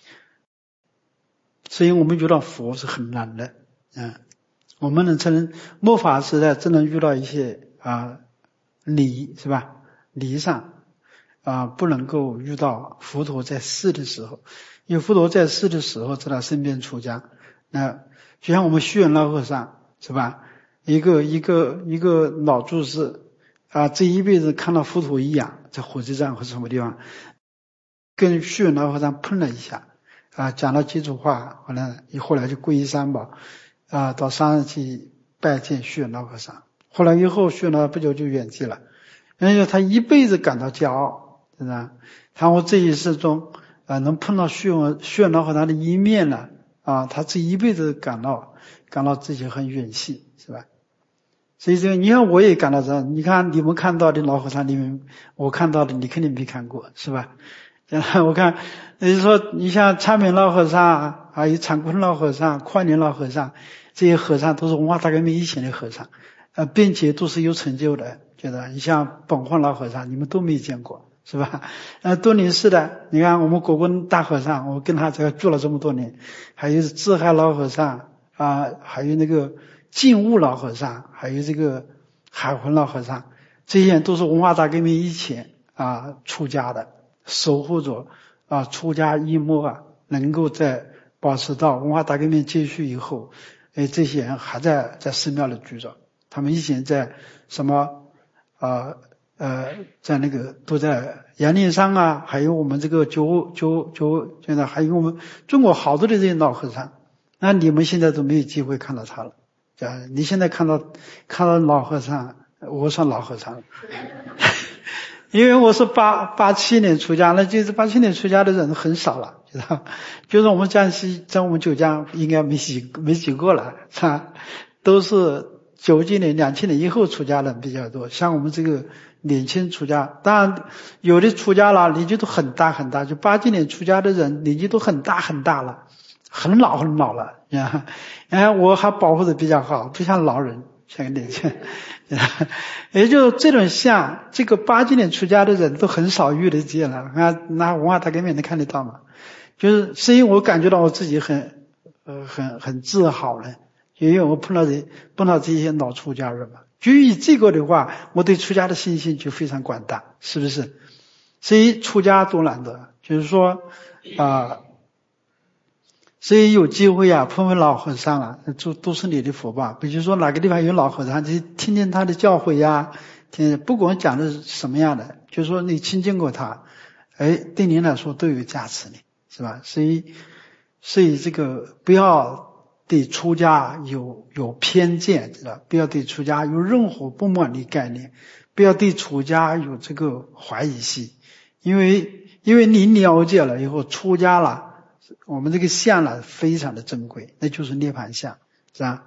所以我们遇到佛是很难的，嗯，我们能成末法时代真能遇到一些啊。礼是吧？礼上啊，不能够遇到佛陀在世的时候，因为佛陀在世的时候在他身边出家，那就像我们虚云老和尚是吧？一个一个一个老住持啊，这一辈子看到佛陀一样，在火车站或什么地方，跟虚云老和尚碰了一下啊，讲了几句话，后来后来就皈依三宝啊，到山上去拜见虚云老和尚。后来以后虚云老不久就圆寂了，因为他一辈子感到骄傲，是吧？他我这一世中啊能碰到虚云虚云老和尚的一面了啊，他这一辈子感到感到自己很惋惜，是吧？所以这个你看我也感到这样，你看你们看到的老和尚里面，我看到的你肯定没看过，是吧？我看也就是说，你像昌明老和尚，还有长坤老和尚、宽宁老和尚，这些和尚都是文化大革命以前的和尚。呃，并且都是有成就的，觉得你像本焕老和尚，你们都没见过，是吧？呃，多林寺的，你看我们国公大和尚，我跟他这个住了这么多年，还有智海老和尚啊，还有那个净悟老和尚，还有这个海魂老和尚，这些人都是文化大革命以前啊出家的，守护着啊出家一末啊，能够在保持到文化大革命结束以后，哎，这些人还在在寺庙里居着。他们以前在什么啊 呃, 呃，在那个都在阳明山啊，还有我们这个九九九，现在还有我们中国好多的这些老和尚，那你们现在都没有机会看到他了。啊，你现在看到看到老和尚，我算老和尚了，因为我是八八七年出家，那就是八七年出家的人很少了，知道？就是我们江西在我们九江应该没几没几个了，是吧？都是。九几年、两千年以后出家人比较多，像我们这个年轻出家，当然有的出家了年纪都很大很大，就八几年出家的人年纪都很大很大了，很老很老了。然后我还保护的比较好，不像老人，像个年轻人。也就这种像这个八几年出家的人都很少遇得见了，那那文化大革命能看得到嘛？就是所以我感觉到我自己很呃很很自豪了。因为我碰到这碰到这些老出家人嘛，基于这个的话，我对出家的信心就非常广大，是不是？所以出家多难得，就是说啊、呃，所以有机会啊碰碰老和尚啊，都都是你的福报。比如说哪个地方有老和尚，就听听他的教诲呀，听不管讲的是什么样的，就是说你亲近过他，哎，对您来说都有价值的，是吧？所以所以这个不要。对出家有有偏见，知道？不要对出家有任何不满的概念，不要对出家有这个怀疑心，因为因为你了解了以后，出家了，我们这个相了非常的珍贵，那就是涅槃相，是吧？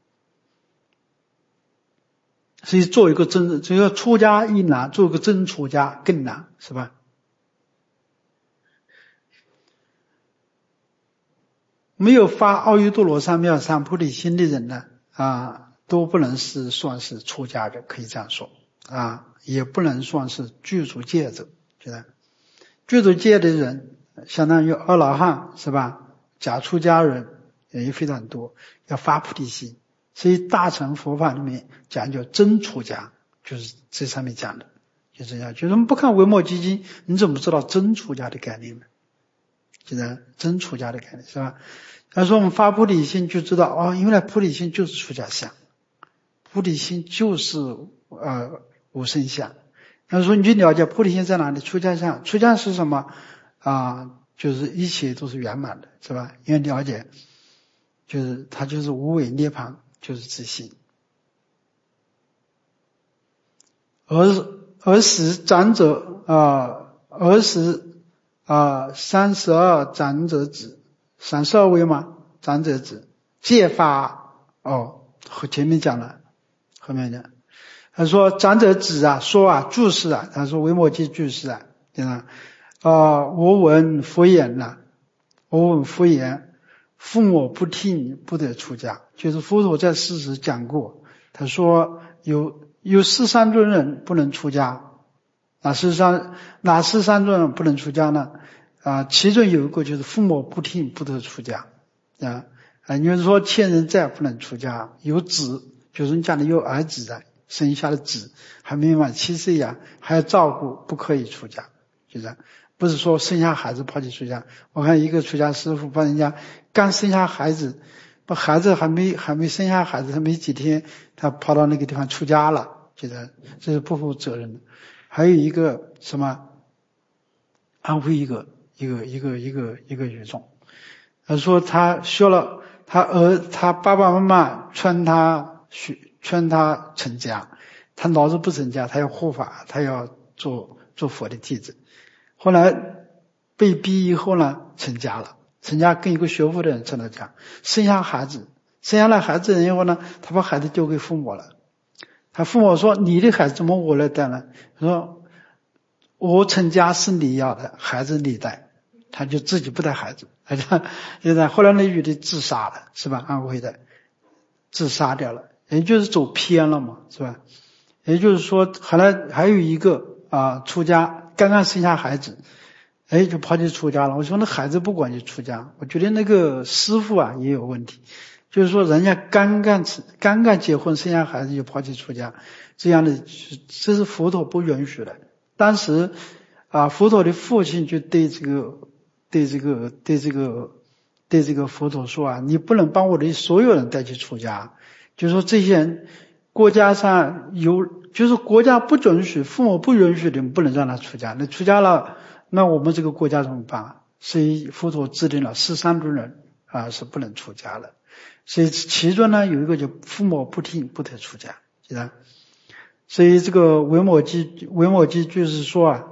所以做一个真，这个出家一难，做一个真出家更难，是吧？没有发阿耨多罗三藐三菩提心的人呢，啊，都不能是算是出家者，可以这样说啊，也不能算是具足戒者，觉得具足戒的人，相当于阿罗汉，是吧？假出家人也非常多，要发菩提心，所以大乘佛法里面讲究真出家，就是这上面讲的，就这样。就是我们不看维摩诘经，你怎么知道真出家的概念呢？就是真出家的概念，是吧？他说我们发菩提心就知道哦，原来菩提心就是出家相，菩提心就是呃无生相， 他说你去了解菩提心在哪里？出家相，出家是什么啊？就是一切都是圆满的，是吧？因为了解，就是它就是无为涅槃，就是自信。而而时长者啊，而时啊，三十二长者子，三十二位嘛，长者子借发哦，前面讲了，后面讲。他说长者子啊，说啊，注释啊，他说维摩诘注释啊，对吧？啊，我闻佛言呐，我闻佛言，父母不听，不得出家。就是佛陀在世时讲过，他说有有十三种人不能出家，哪十三哪十三种人不能出家呢？啊，其中有一个就是父母不听，不得出家啊啊，你说欠人债不能出家，有子，就是你家里有儿子的。生下的子还没满七岁呀，还要照顾，不可以出家，就这样。不是说生下孩子跑去出家。我看一个出家师父帮人家刚生下孩子，把孩子还没还没生下孩子，还没几天，他跑到那个地方出家了，觉得这是不负责任的。还有一个什么，安徽一个一个一个一个一个语种，他说他学了，他儿他爸爸妈妈劝他学。劝他成家，他老是不成家，他要护法，他要做做佛的弟子。后来被逼以后呢，成家了，成家跟一个学佛的人成了家，生下孩子，生下了孩子以后呢，他把孩子丢给父母了。他父母说：“你的孩子怎么我来带呢？”他说：“我成家是你要的，孩子你带。”他就自己不带孩子，他就现在后来那女的自杀了，是吧？安徽的自杀掉了。也就是走偏了嘛，是吧？也就是说，后来还有一个啊，出家刚刚生下孩子，哎，就跑去出家了。我说那孩子不管就出家，我觉得那个师傅啊也有问题。就是说，人家刚刚刚刚结婚生下孩子就跑去出家，这样的这是佛陀不允许的。当时啊，佛陀的父亲就对这个对这个对这个对这个佛陀说啊，你不能把我的所有人带去出家。就是说这些人国家上有，就是国家不准许，父母不允许的，不能让他出家。那出家了，那我们这个国家怎么办？所以佛陀制定了十三种人啊是不能出家的。所以其中呢有一个就父母不听，不得出家，是吧？所以这个维摩诘维摩诘就是说啊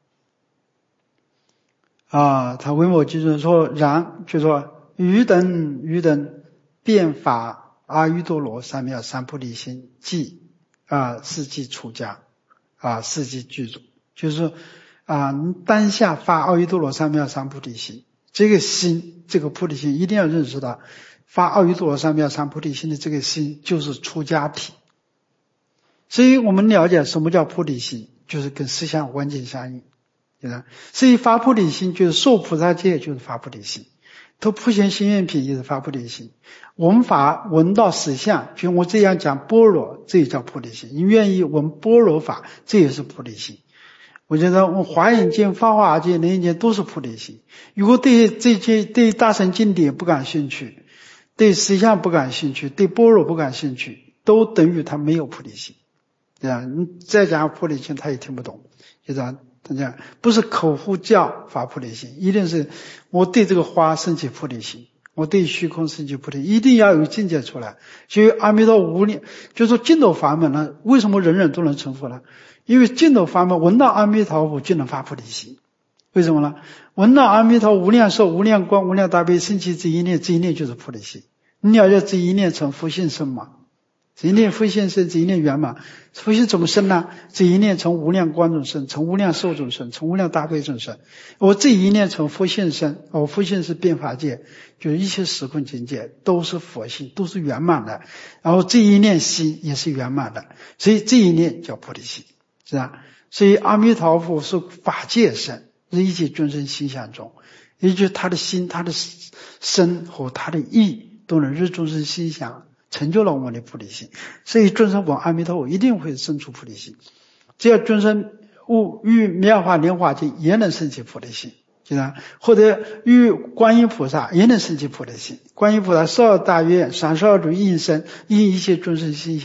啊，他维摩诘就是说，然就说余等余等变法。阿耨多罗三藐三菩提心，即啊是即出家啊是即具足，就是啊当下发阿耨多罗三藐三菩提心，这个心这个菩提心一定要认识到，发阿耨多罗三藐三菩提心的这个心就是出家体。所以我们了解什么叫菩提心，就是跟思想完全相应，对吧？所以发菩提心就是受菩萨戒，就是发菩提心。都普贤行愿品也是发菩提心，闻法闻到实相，就我这样讲般若，这也叫菩提心。你愿意闻般若法，这也是菩提心。我觉得我华严经、法华经、楞严经都是菩提心。如果对这些对大乘经典不感兴趣，对实相不感兴趣，对般若不感兴趣，都等于他没有菩提心，对吧？你再讲菩提心，他也听不懂，就这样。这样不是口呼叫发菩提心，一定是我对这个花升起菩提心，我对虚空升起菩提，一定要有境界出来。所以阿弥陀无量，就是说净土法门呢，为什么人人都能成佛呢？因为净土法门闻到阿弥陀佛就能发菩提心。为什么呢？闻到阿弥陀无量寿、无量光、无量大悲，升起这一念，这一念就是菩提心。你了解这一念成佛性生嘛？这一念佛性生，这一念圆满。佛性怎么生呢？这一念从无量光中生，从无量寿中生，从无量大悲中生。我这一念从佛性生，我佛性是变法界，就是一切时空境界都是佛性，都是圆满的。然后这一念心也是圆满的，所以这一念叫菩提心，是吧？所以阿弥陀佛是法界身，是一切众生心想中，也就是他的心、他的身和他的意都能入众生心想。成就了我们的菩提心，所以众生闻阿弥陀佛一定会生出菩提心。只要众生悟遇妙法莲华经也能升起菩提心，是吧？或者遇观音菩萨也能升起菩提心。观音菩萨十二大愿，三十二种应身，应一切众生心想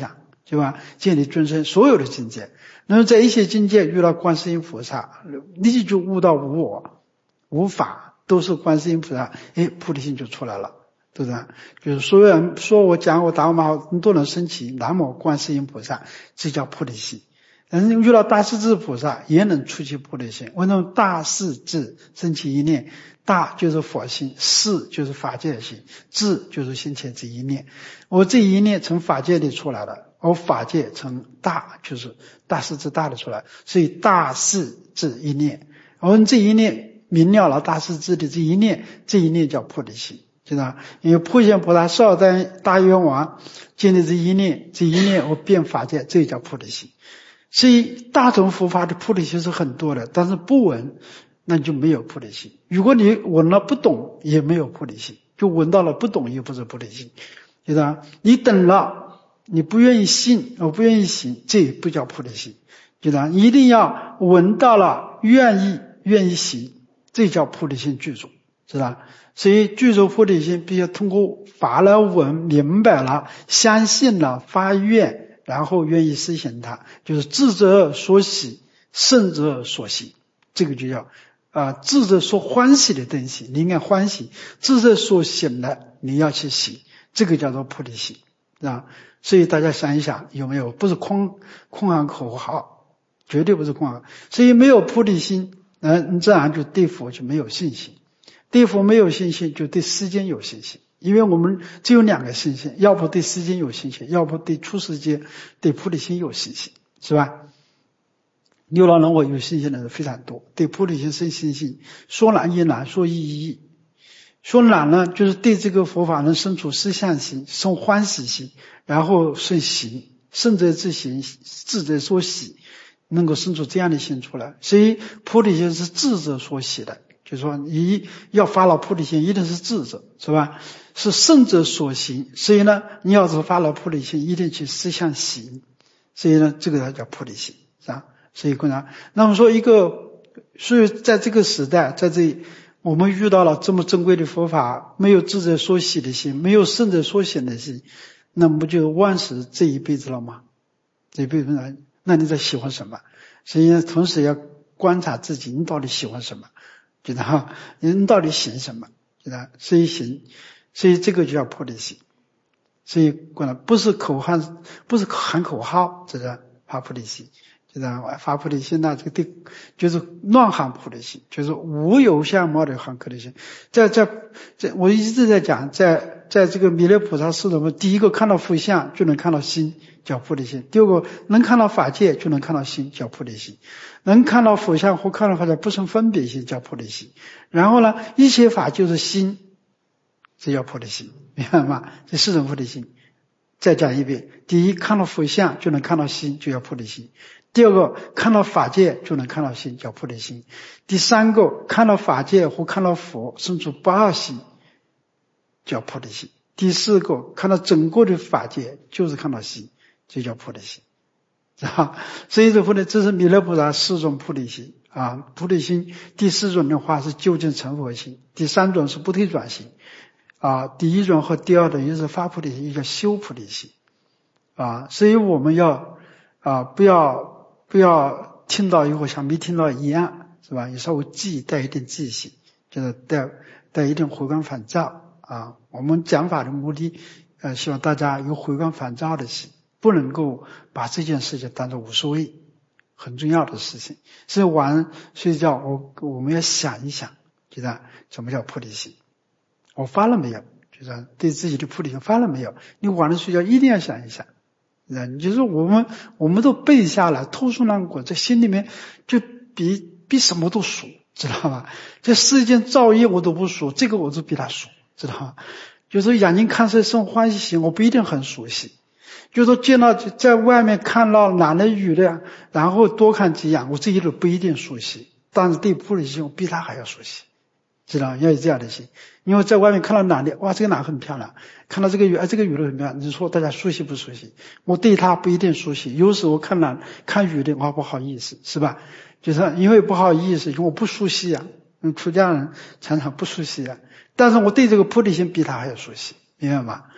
对吧？建立尊称所有的境界。那么在一些境界遇到观世音菩萨，立即就悟到无我、无法，都是观世音菩萨，哎，菩提心就出来了，对不对？就是所有人说我讲我打我骂都能升起南无观世音菩萨，这叫菩提心。人遇到大势至菩萨也能出其菩提心。为什么大势至升起一念？大就是佛心，势就是法界心，至就是心前这一念。我这一念从法界里出来了，而法界从大就是大势至大的出来，所以大势至一念。我们这一念明了了大势至的这一念，这一念叫菩提心，知道？因为普贤菩萨少丹大愿王建立这一念，这一念我变法界，这叫菩提心。所以大乘佛法的菩提心是很多的，但是不闻那就没有菩提心。如果你闻了不懂也没有菩提心，就闻到了不懂也不是菩提心，知道？你等了你不愿意信，我不愿意行，这不叫菩提心，知道？一定要闻到了愿意愿意行，这叫菩提心具足，知道？所以具足菩提心必须通过法来闻，明白了，相信了，发愿，然后愿意实行它，就是智者所喜，圣者所行。这个就叫啊、呃，智者所欢喜的东西你应该欢喜，智者所行的你要去行，这个叫做菩提心啊。所以大家想一想，有没有？不是空空喊口号，绝对不是空喊。所以没有菩提心，嗯，自然就对佛就没有信心，对佛没有信心，就对世间有信心。因为我们只有两个信心，要不对世间有信心，要不对出世间对菩提心有信心，是吧？六道轮回有信心的人非常多，对菩提心生信心，说难也难，说易亦易。说难呢，就是对这个佛法能生出实相心，生欢喜心，然后生行，圣者自行，智者所喜，能够生出这样的心出来。所以菩提心是智者所喜的，就是说你要发了菩提心一定是智者，是吧？是圣者所行，所以呢你要是发了菩提心一定去实相行，所以呢这个叫菩提心，是吧？所以，那么说一个，所以在这个时代，在这我们遇到了这么珍贵的佛法，没有智者所喜的心，没有圣者所行的心，那不就万死这一辈子了吗？这一辈子呢，那你在喜欢什么？所以呢，同时要观察自己，你到底喜欢什么？知道哈？你到底行什么？知道？所以行，所以这个就叫菩提心。所以，不是口喊，不是喊口号，知道？发菩提心。就是发菩提心呢，这个对，就是乱喊菩提心，就是无有相貌的喊菩提心。在在在，我一直在讲，在在这个弥勒菩萨是什么？第一个看到佛像就能看到心，叫菩提心；第二个能看到法界就能看到心，叫菩提心；能看到佛像或看到法界不生分别心，叫菩提心。然后呢，一切法就是心，这叫菩提心，明白吗？这四种菩提心。再讲一遍：第一，看到佛像就能看到心，就叫菩提心。第二个，看到法界就能看到心，叫菩提心。第三个，看到法界或看到佛生出不二心，叫菩提心。第四个，看到整个的法界就是看到心，就叫菩提心，是吧？所以这菩提，这是弥勒菩萨四种菩提心啊。菩提心第四种的话是究竟成佛心，第三种是不退转心啊。第一种和第二种也是发菩提心，也叫修菩提心啊。所以我们要啊，不要。不要听到以后像没听到一样，是吧？你稍微记带一点记性，就是带带一点回光返照啊。我们讲法的目的，呃，希望大家有回光返照的心，不能够把这件事情当作无所谓，很重要的事情。所以晚上睡觉，我我们要想一想，就是什么叫菩提心？我发了没有？就是对自己的菩提心发了没有？你晚上睡觉一定要想一想。你就是我们我们都背下来，透出难过，在心里面就比比什么都熟，知道吧？这世间造业我都不熟，这个我就比他熟，知道吧？就是眼睛看谁生欢喜心，我不一定很熟悉。就是见到在外面看到男的女的，然后多看几眼，我这一路不一定熟悉，但是对菩提心我比他还要熟悉，知道要有这样的心。因为在外面看到男的，哇，这个男很漂亮，看到这个女，哎，这个女的很漂亮，你说大家熟悉不熟悉？我对他不一定熟悉，有时我看男看女的，我不好意思，是吧？就是因为不好意思，因为我不熟悉啊，出家人常常不熟悉啊。但是我对这个菩提心比他还要熟悉，明白吗？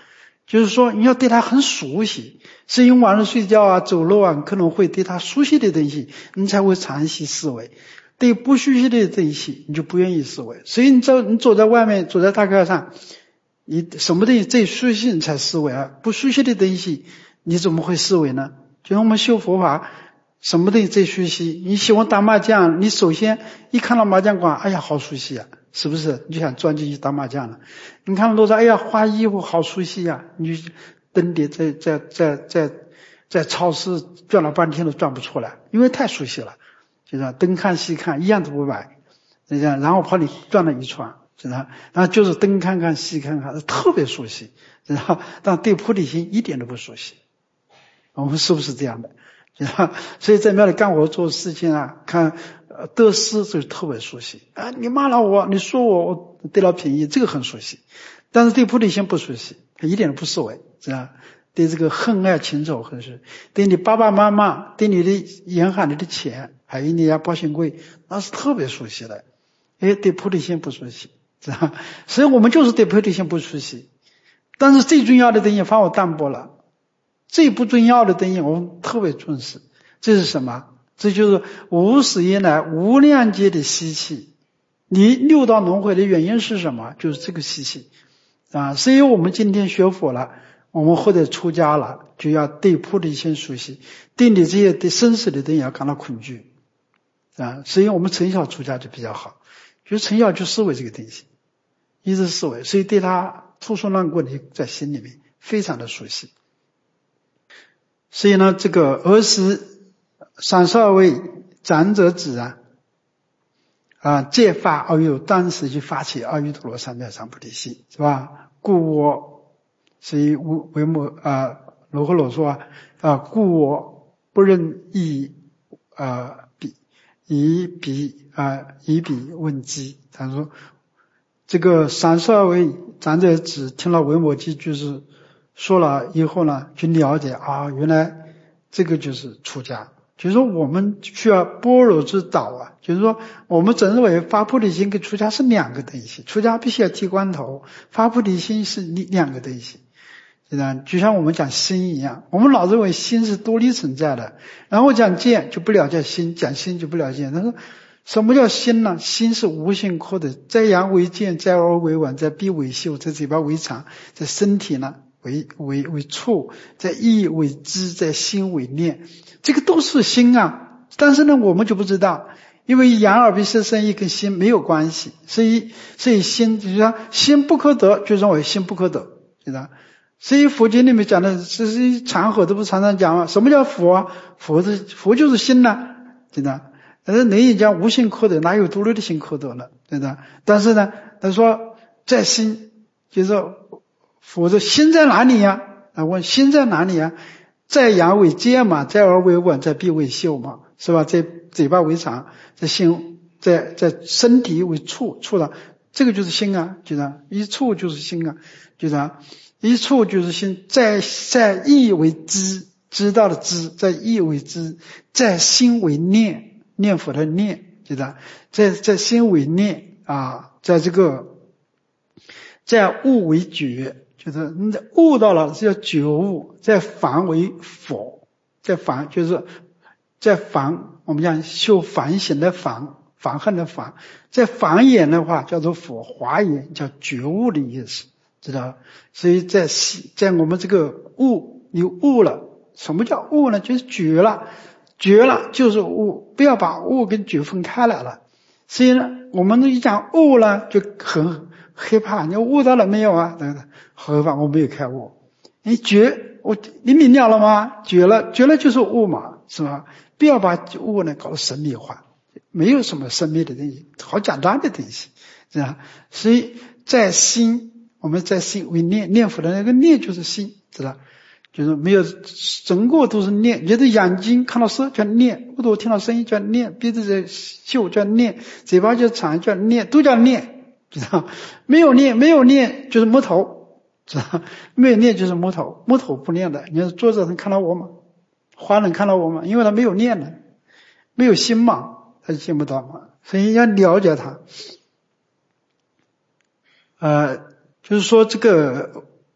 就是说你要对他很熟悉，所以晚上睡觉啊走路啊可能会对他熟悉的东西你才会长期思维，对不熟悉的东西你就不愿意思维。所以你走你走在外面走在大街上，你什么东西最熟悉你才思维啊，不熟悉的东西你怎么会思维呢？就像我们修佛法，什么东西最熟悉？你喜欢打麻将，你首先一看到麻将馆，哎呀好熟悉啊，是不是？你就想钻进去打麻将了。你看到多少，哎呀花衣服好熟悉啊，你就登点在在在在在超市转了半天都转不出来，因为太熟悉了，就这样东看西看一样都不买，就这样，然后跑你转了一圈，就这样，然后就是东看看西看看，特别熟悉，然后但对菩提心一点都不熟悉。我们是不是这样的？所以在庙里干活做事情啊，看得失就是特别熟悉啊。你骂了我，你说我，我得了便宜，这个很熟悉。但是对菩提心不熟悉，一点都不思维，是吧？对这个恨爱情仇很熟悉，对你爸爸妈妈，对你的银行里的钱，还有你家保险柜，那是特别熟悉的。哎，对菩提心不熟悉，是吧？所以我们就是对菩提心不熟悉。但是最重要的东西把我淡薄了。最不重要的东西我们特别重视，这是什么？这就是无始以来无量劫的习气。你六道轮回的原因是什么？就是这个习气啊。所以我们今天学佛了，我们或者出家了，就要对菩提心熟悉，对你这些对生死的东西要感到恐惧啊。所以我们从小出家就比较好，就从小就思维这个东西，一直思维，所以对他出生难过的在心里面非常的熟悉。所以呢，这个儿时三十二位长者子啊，啊，借发而有，当时就发起阿耨多罗三藐三菩提心，是吧？故我，所以维摩啊罗诃罗说啊，啊，故我不忍以啊彼以彼啊以彼问机。他说，这个三十二位长者子听了维摩诘就是说了以后呢，去了解啊，原来这个就是出家。就是说我们需要般若之道啊，就是说我们总认为发菩提心跟出家是两个东西，出家必须要剃光头，发菩提心是两个东西，是吧？就像我们讲心一样，我们老认为心是独立存在的，然后讲见就不了解心，讲心就不了解。他说什么叫心呢？心是无性空的，在眼为见，在耳为闻，在鼻为嗅，在嘴巴为尝，在身体呢为为为触，在意为知，在心为念，这个都是心啊。但是呢我们就不知道，因为眼耳鼻舌身意跟心没有关系，所以所以心就是说心不可得，就认为心不可得，知道？所以佛经里面讲的，这是禅和都不常常讲啊，什么叫佛？佛是佛就是心呐、啊，知道？但是人也讲无性可得，哪有独立的心可得呢？对吧？但是呢他说在心，就是说佛说心在哪里呀、啊？啊，问心在哪里呀、啊？在眼为见嘛，在耳为闻，在鼻为嗅嘛，是吧？在嘴巴为尝，在心，在在身体为触，触了，这个就是心啊，就这样，一触就是心啊，就这样，一触就是心，在在意为知，知道的知，在意为知，在心为念，念佛的念，就这样，在在心为念啊，在这个在悟为觉。就是你悟到了是要觉悟，在防为佛，在防就是在防，我们讲修反省的防，防恨的防，在防眼的话叫做佛，华眼叫觉悟的意思，知道？所以在在我们这个悟，你悟了，什么叫悟呢？就是觉了，觉了就是悟，不要把悟跟觉分开来了。所以呢，我们一讲悟了就很害怕，你悟到了没有啊？等等，害怕我没有开悟。你觉，我你明了了吗？觉了，觉了就是悟嘛，是吧？不要把悟呢搞得神秘化，没有什么神秘的东西，好简单的东西，是吧？所以在心，我们在心为念，念佛的那个念就是心，知道？就是没有整个都是念，你的眼睛看到色叫念，耳朵听到声音叫念，鼻子在嗅叫念，嘴巴叫尝叫念，都叫念，知道？没有念，没有念就是木头，知道？没有念就是木头，木头不念的。你看作者能看到我吗？花能看到我吗？因为他没有念呢，没有心嘛，他就见不到嘛。所以要了解他。呃，就是说这个。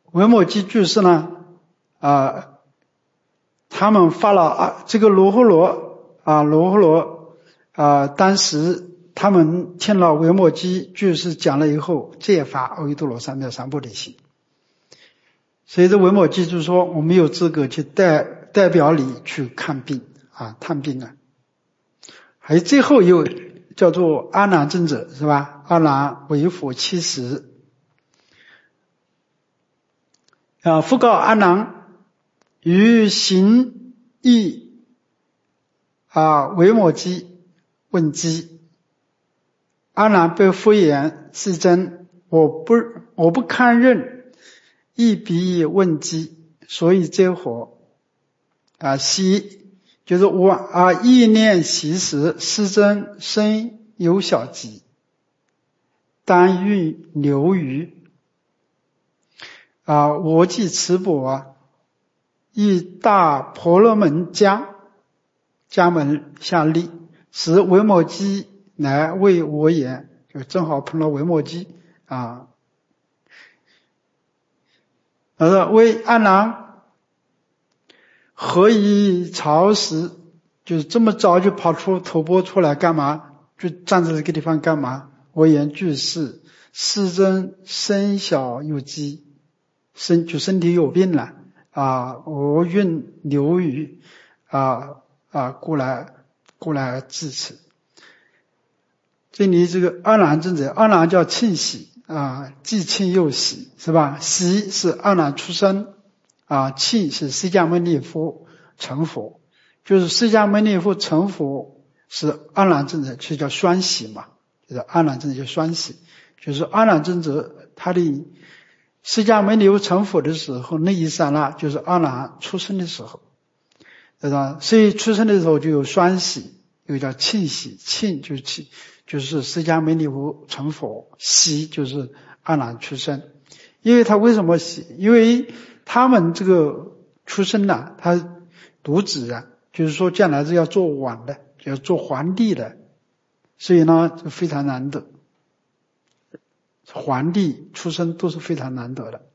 维摩诘居士呢，啊，他们发了啊，这个罗睺罗啊，罗睺罗啊，当时他们听了维摩诘居士讲了以后，借发阿耨多罗三藐三菩提心。所以这维摩诘就说，我没有资格去代代表你去看病啊，探病啊。还有最后又叫做阿难尊者，是吧？阿难为佛七十。啊，复告阿难，于行义啊，维摩诘问机。阿难被复言：世尊，我不我不堪任亦彼问机，所以这火啊昔就是我啊意念习时，世尊身有小疾，当欲流于啊，我即持钵啊，以大婆罗门迦迦门下立，使维摩诘来为我言，就正好碰到维摩诘啊。他说：为阿难，何以朝时？就是这么早就跑出头钵出来干嘛？就站在这个地方干嘛？我言居士，世尊身小有疾。身就身体有病了啊，我运流于啊啊过来过来治持。这里这个阿难尊者，阿难叫庆喜啊，既庆又喜，是吧？喜是阿难出生啊，庆是释迦牟尼佛成佛，就是释迦牟尼佛成佛是阿难尊者，就叫双喜嘛，就是阿难尊者叫双喜，就是阿难尊者他的。释迦牟尼佛成佛的时候，那一刹那就是阿难出生的时候，对吧？所以出生的时候就有双喜，又叫庆喜，庆就是庆，就是释迦牟尼佛成佛，喜就是阿难出生。因为他为什么喜？因为他们这个出生呢、啊，他独子啊，就是说将来是要做王的，要做皇帝的，所以呢就非常难得。皇帝出生都是非常难得的。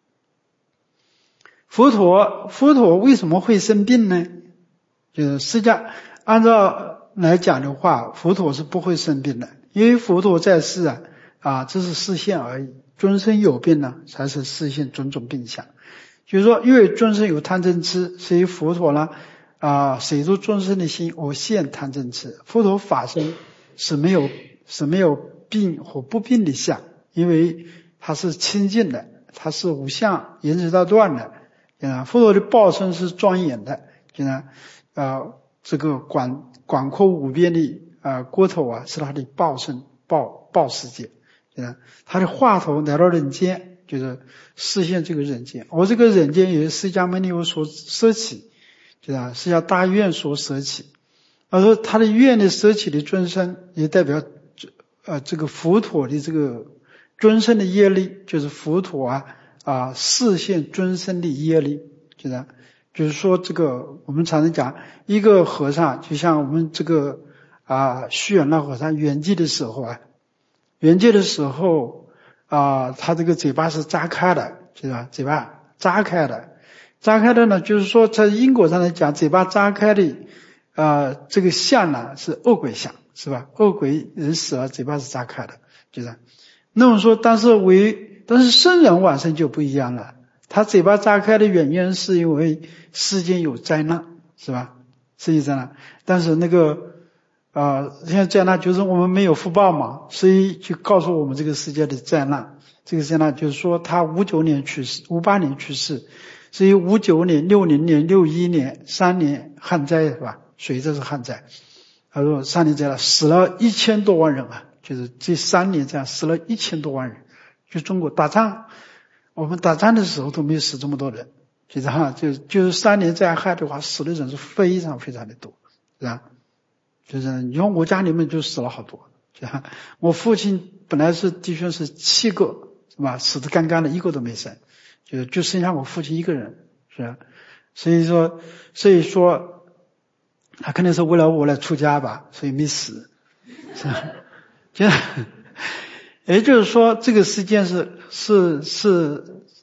佛陀，佛陀为什么会生病呢？就是释迦，按照来讲的话，佛陀是不会生病的，因为佛陀在世啊，啊，这是示现而已。众生有病呢，才是示现种种病相。就是说，因为众生有贪嗔痴，所以佛陀呢，啊，随着众生的心而现贪嗔痴。佛陀法身是没有是没有病或不病的相。因为它是清净的，它是无相言之道断的，啊，佛陀的报身是庄严的，啊，呃，这个广广阔无边的啊国土啊，是他的报身报报世界，啊，他的话头来到人间，就是实现这个人间，而这个人间也是释迦牟尼佛所舍弃，啊，释迦大愿所舍弃，而说他的愿的舍弃的尊生，也代表呃这个佛陀的这个。尊生的业力就是佛陀啊啊示现尊生的业力，就是就是说这个我们常常讲一个和尚，就像我们这个啊虚远那和尚圆寂的时候啊，圆寂的时候啊，他这个嘴巴是张开的，是吧？嘴巴张开的，张开的呢，就是说在因果上来讲，嘴巴张开的啊这个相呢是恶鬼相，是吧？恶鬼人死了，嘴巴是张开的，就是。那么说，但是为但是圣人往生就不一样了，他嘴巴张开的原因是因为世间有灾难，是吧？世界灾难，但是那个呃，现在灾难就是我们没有福报嘛，所以就告诉我们这个世界的灾难。这个灾难就是说，他五九年去世，五八年去世，所以五九年、六零年、六一年三年旱灾，是吧？随着是旱灾，他说三年灾了，死了一千多万人啊。就是这三年这样死了一千多万人，就中国打仗，我们打仗的时候都没有死这么多人，就这样，就就是三年这样害的话，死的人是非常非常的多，是吧？就是你看我家里面就死了好多，这样，我父亲本来是弟兄是七个，是吧？死的干干的，一个都没剩，就就剩下我父亲一个人，是吧？所以说，所以说，他肯定是为了我来出家吧，所以没死，是吧？就也就是说，这个世界是是是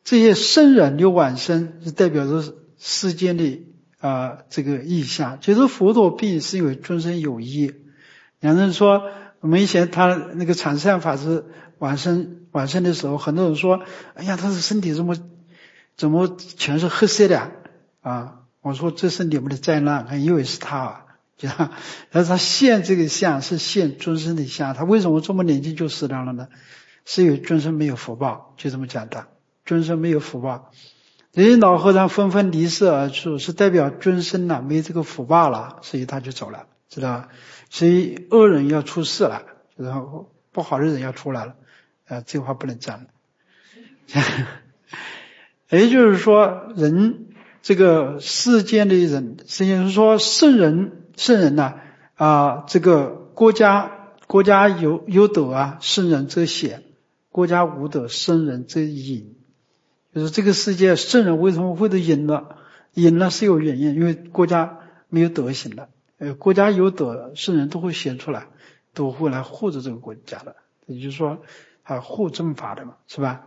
这些圣人有往生是代表着世间的啊、呃、这个意象。其实佛陀病是因为众生有业。两人说我们以前他那个禅善法师往生往生的时候，很多人说哎呀他的身体怎么怎么全是黑色的啊？我说这是你们的灾难，还以为是他啊，这样。但是他现这个相是现众生的相，他为什么这么年轻就死掉了呢？是因为众生没有福报，就这么简单。众生没有福报，这些老和尚纷纷离世而去，是代表众生呢没这个福报了，所以他就走了，知道吧？所以恶人要出世了，然后不好的人要出来了，啊，这话不能讲。也就是说，人这个世间的人，实际上是说圣人，圣人呢啊，这个国家国家有有德啊，圣人则显；国家无德，圣人则隐。就是这个世界圣人为什么会都隐了？隐了是有原因，因为国家没有德行了。呃，国家有德，圣人都会显出来，都会来护着这个国家的。也就是说，啊，护正法的嘛，是吧？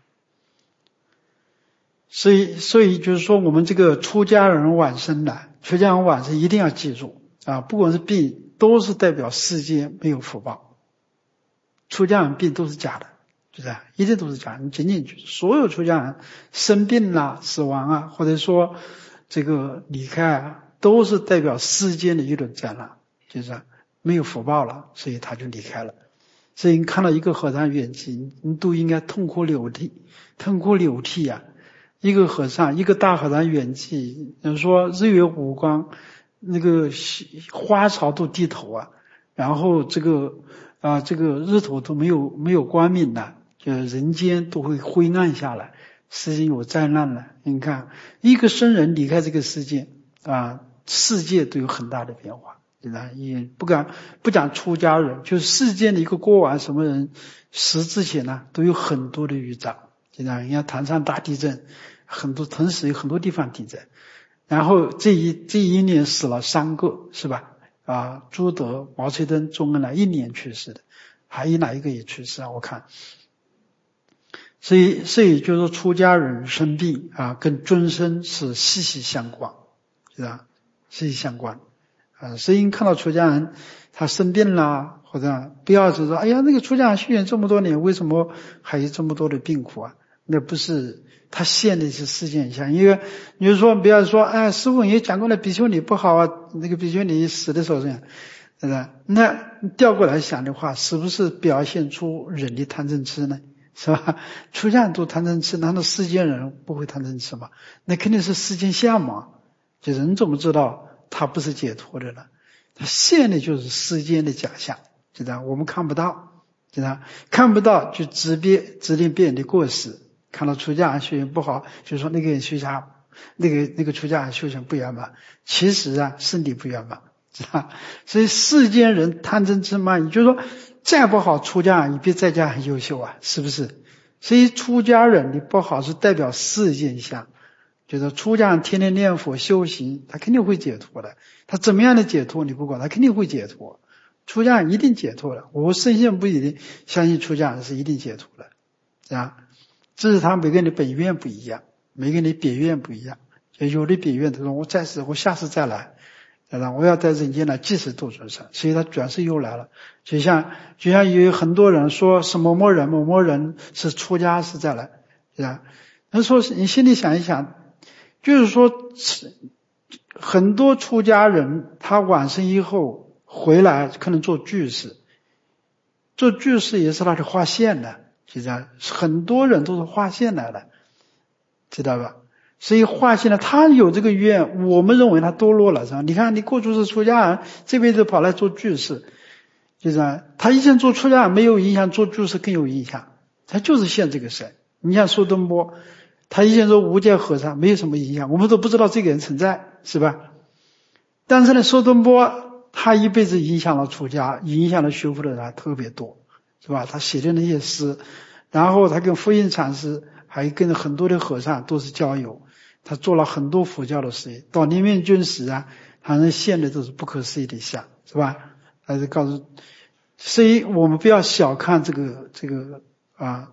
所以，所以就是说，我们这个出家人往生的，出家人往生一定要记住啊，不管是病，都是代表世界没有福报。出家人病都是假的。是不是？一定都是假的。你仅仅所有出家人生病啦、死亡啊，或者说这个离开啊，都是代表世间的一种灾难，就是没有福报了，所以他就离开了。所以你看到一个和尚圆寂，你都应该痛哭流涕，痛哭流涕啊！一个和尚，一个大和尚圆寂，人说日月无光，那个花草都低头啊，然后这个啊，这个日头都没有没有光明了。就人间都会灰暗下来，世间有灾难了。你看，一个生人离开这个世界啊，世界都有很大的变化。也不敢不讲出家人，就是世间的一个国王什么人死之前呢，都有很多的预兆。就像人家唐山大地震，很多同时有很多地方地震。然后这一这一年死了三个，是吧？啊，朱德、毛泽东、周恩来一年去世的，还有哪一个也去世啊？我看。所以，所以就是说，出家人生病啊，跟终身是息息相关，是吧？息息相关啊。所以你看到出家人他生病啦，或者不要就说，哎呀，那个出家人修行这么多年，为什么还有这么多的病苦啊？那不是他现的是世间相，因为你就说不要说，哎，师父也讲过了，比丘尼不好啊，那个比丘尼死的时候这样，是吧？那调过来想的话，是不是表现出人的贪嗔痴呢？是吧？出家人都贪嗔痴，难道世间人不会贪嗔痴吗？那肯定是世间相嘛。就人怎么知道他不是解脱的呢？他现的就是世间的假象，知道我们看不到，知道看不到就指别指定别人的过失。看到出家人修行不好，就说那个人修行那个那个出家人修行不圆满，其实啊身体不圆满，知道？所以世间人贪嗔痴慢，也就是说。再不好出家人，你别在家很优秀啊，是不是？所以出家人你不好是代表世间相，就是出家人天天念佛修行，他肯定会解脱的。他怎么样的解脱你不管，他肯定会解脱。出家人一定解脱的，我深信不疑的相信出家人是一定解脱的，啊，只是他每个人的本愿不一样，每个人的别愿不一样。有的别愿他说我再死，我下次再来。我要在人间来济世度众生，所以他转世又来了。就像就像有很多人说是某某人某某人是出家是再来，是吧？他说你心里想一想，就是说很多出家人他往生以后回来可能做居士，做居士也是他的化现的，就这样，很多人都是化现来的，知道吧？所以化现了，他有这个愿，我们认为他堕落了，是吧？你看，你过去是出家人，这辈子跑来做居士，就这样。他以前做出家人没有影响，做居士更有影响。他就是现这个身。你像苏东坡，他以前做无戒和尚，没有什么影响，我们都不知道这个人存在，是吧？但是呢，苏东坡他一辈子影响了出家，影响了学佛的人特别多，是吧？他写的那些诗，然后他跟福音禅师，还跟很多的和尚都是交友。他做了很多佛教的事业，到临命终时啊，他能现的都是不可思议的相，是吧？还是告诉，所以我们不要小看这个这个啊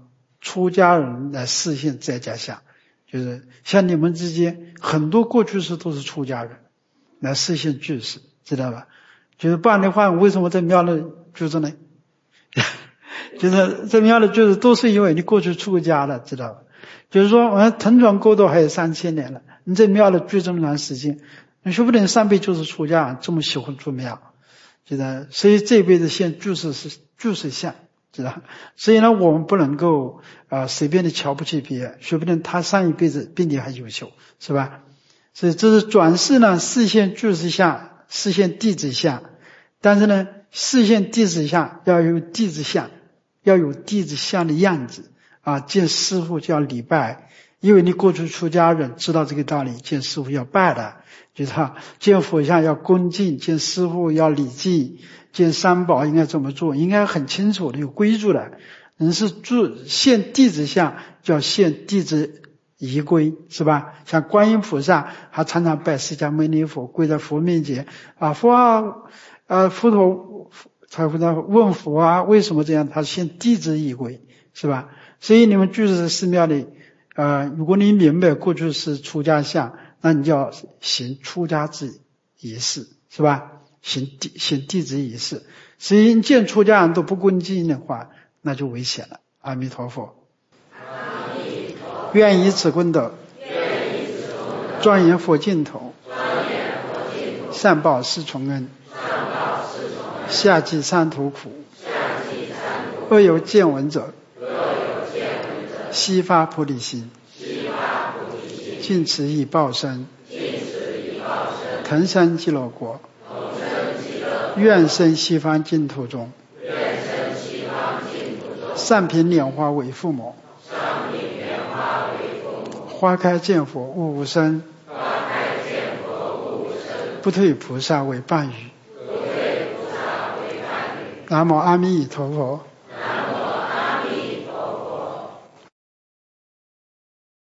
出家人来示现在家相，就是像你们之间很多过去世都是出家人来示现居士，知道吧？就是不然的话，为什么在庙里居士呢？就是在庙里居士都是因为你过去出家了，知道吧？就是说，我们腾转过渡还有三千年了，你在庙里居这么长时间，你说不定上辈就是出家，这么喜欢住庙，知道？所以这辈子现居士是居士相，知道？所以呢，我们不能够啊、呃、随便的瞧不起别人，说不定他上一辈子比你还优秀，是吧？所以这是转世呢，示现居士相，示现弟子相，但是呢，示现弟子相要有弟子相，要有弟子相的样子啊。见师父就要礼拜，因为你过去出家人知道这个道理，见师父要拜的，就是他见佛像要恭敬，见师父要礼敬，见三宝应该怎么做，应该很清楚的有规矩的。人是住现弟子相，叫现弟子仪规，是吧？像观音菩萨，他常常拜释迦牟尼佛，跪在佛面前啊，佛啊，呃，佛陀才会问佛啊，为什么这样？他现弟子仪规，是吧？所以你们居士在寺庙里，呃，如果你明白过去是出家相，那你就要行出家之仪式，是吧？行弟行弟子仪式。所以见出家人都不恭敬的话，那就危险了。阿弥陀佛。愿以此功德，庄严佛净土，善报四重恩，下济三途苦，恶有见闻者，悉发菩提心，尽此以报身，腾生极乐国，愿生西方净土中，善品莲花为父母，花开见佛悟无生，不退菩萨为伴侣。南无阿弥陀佛。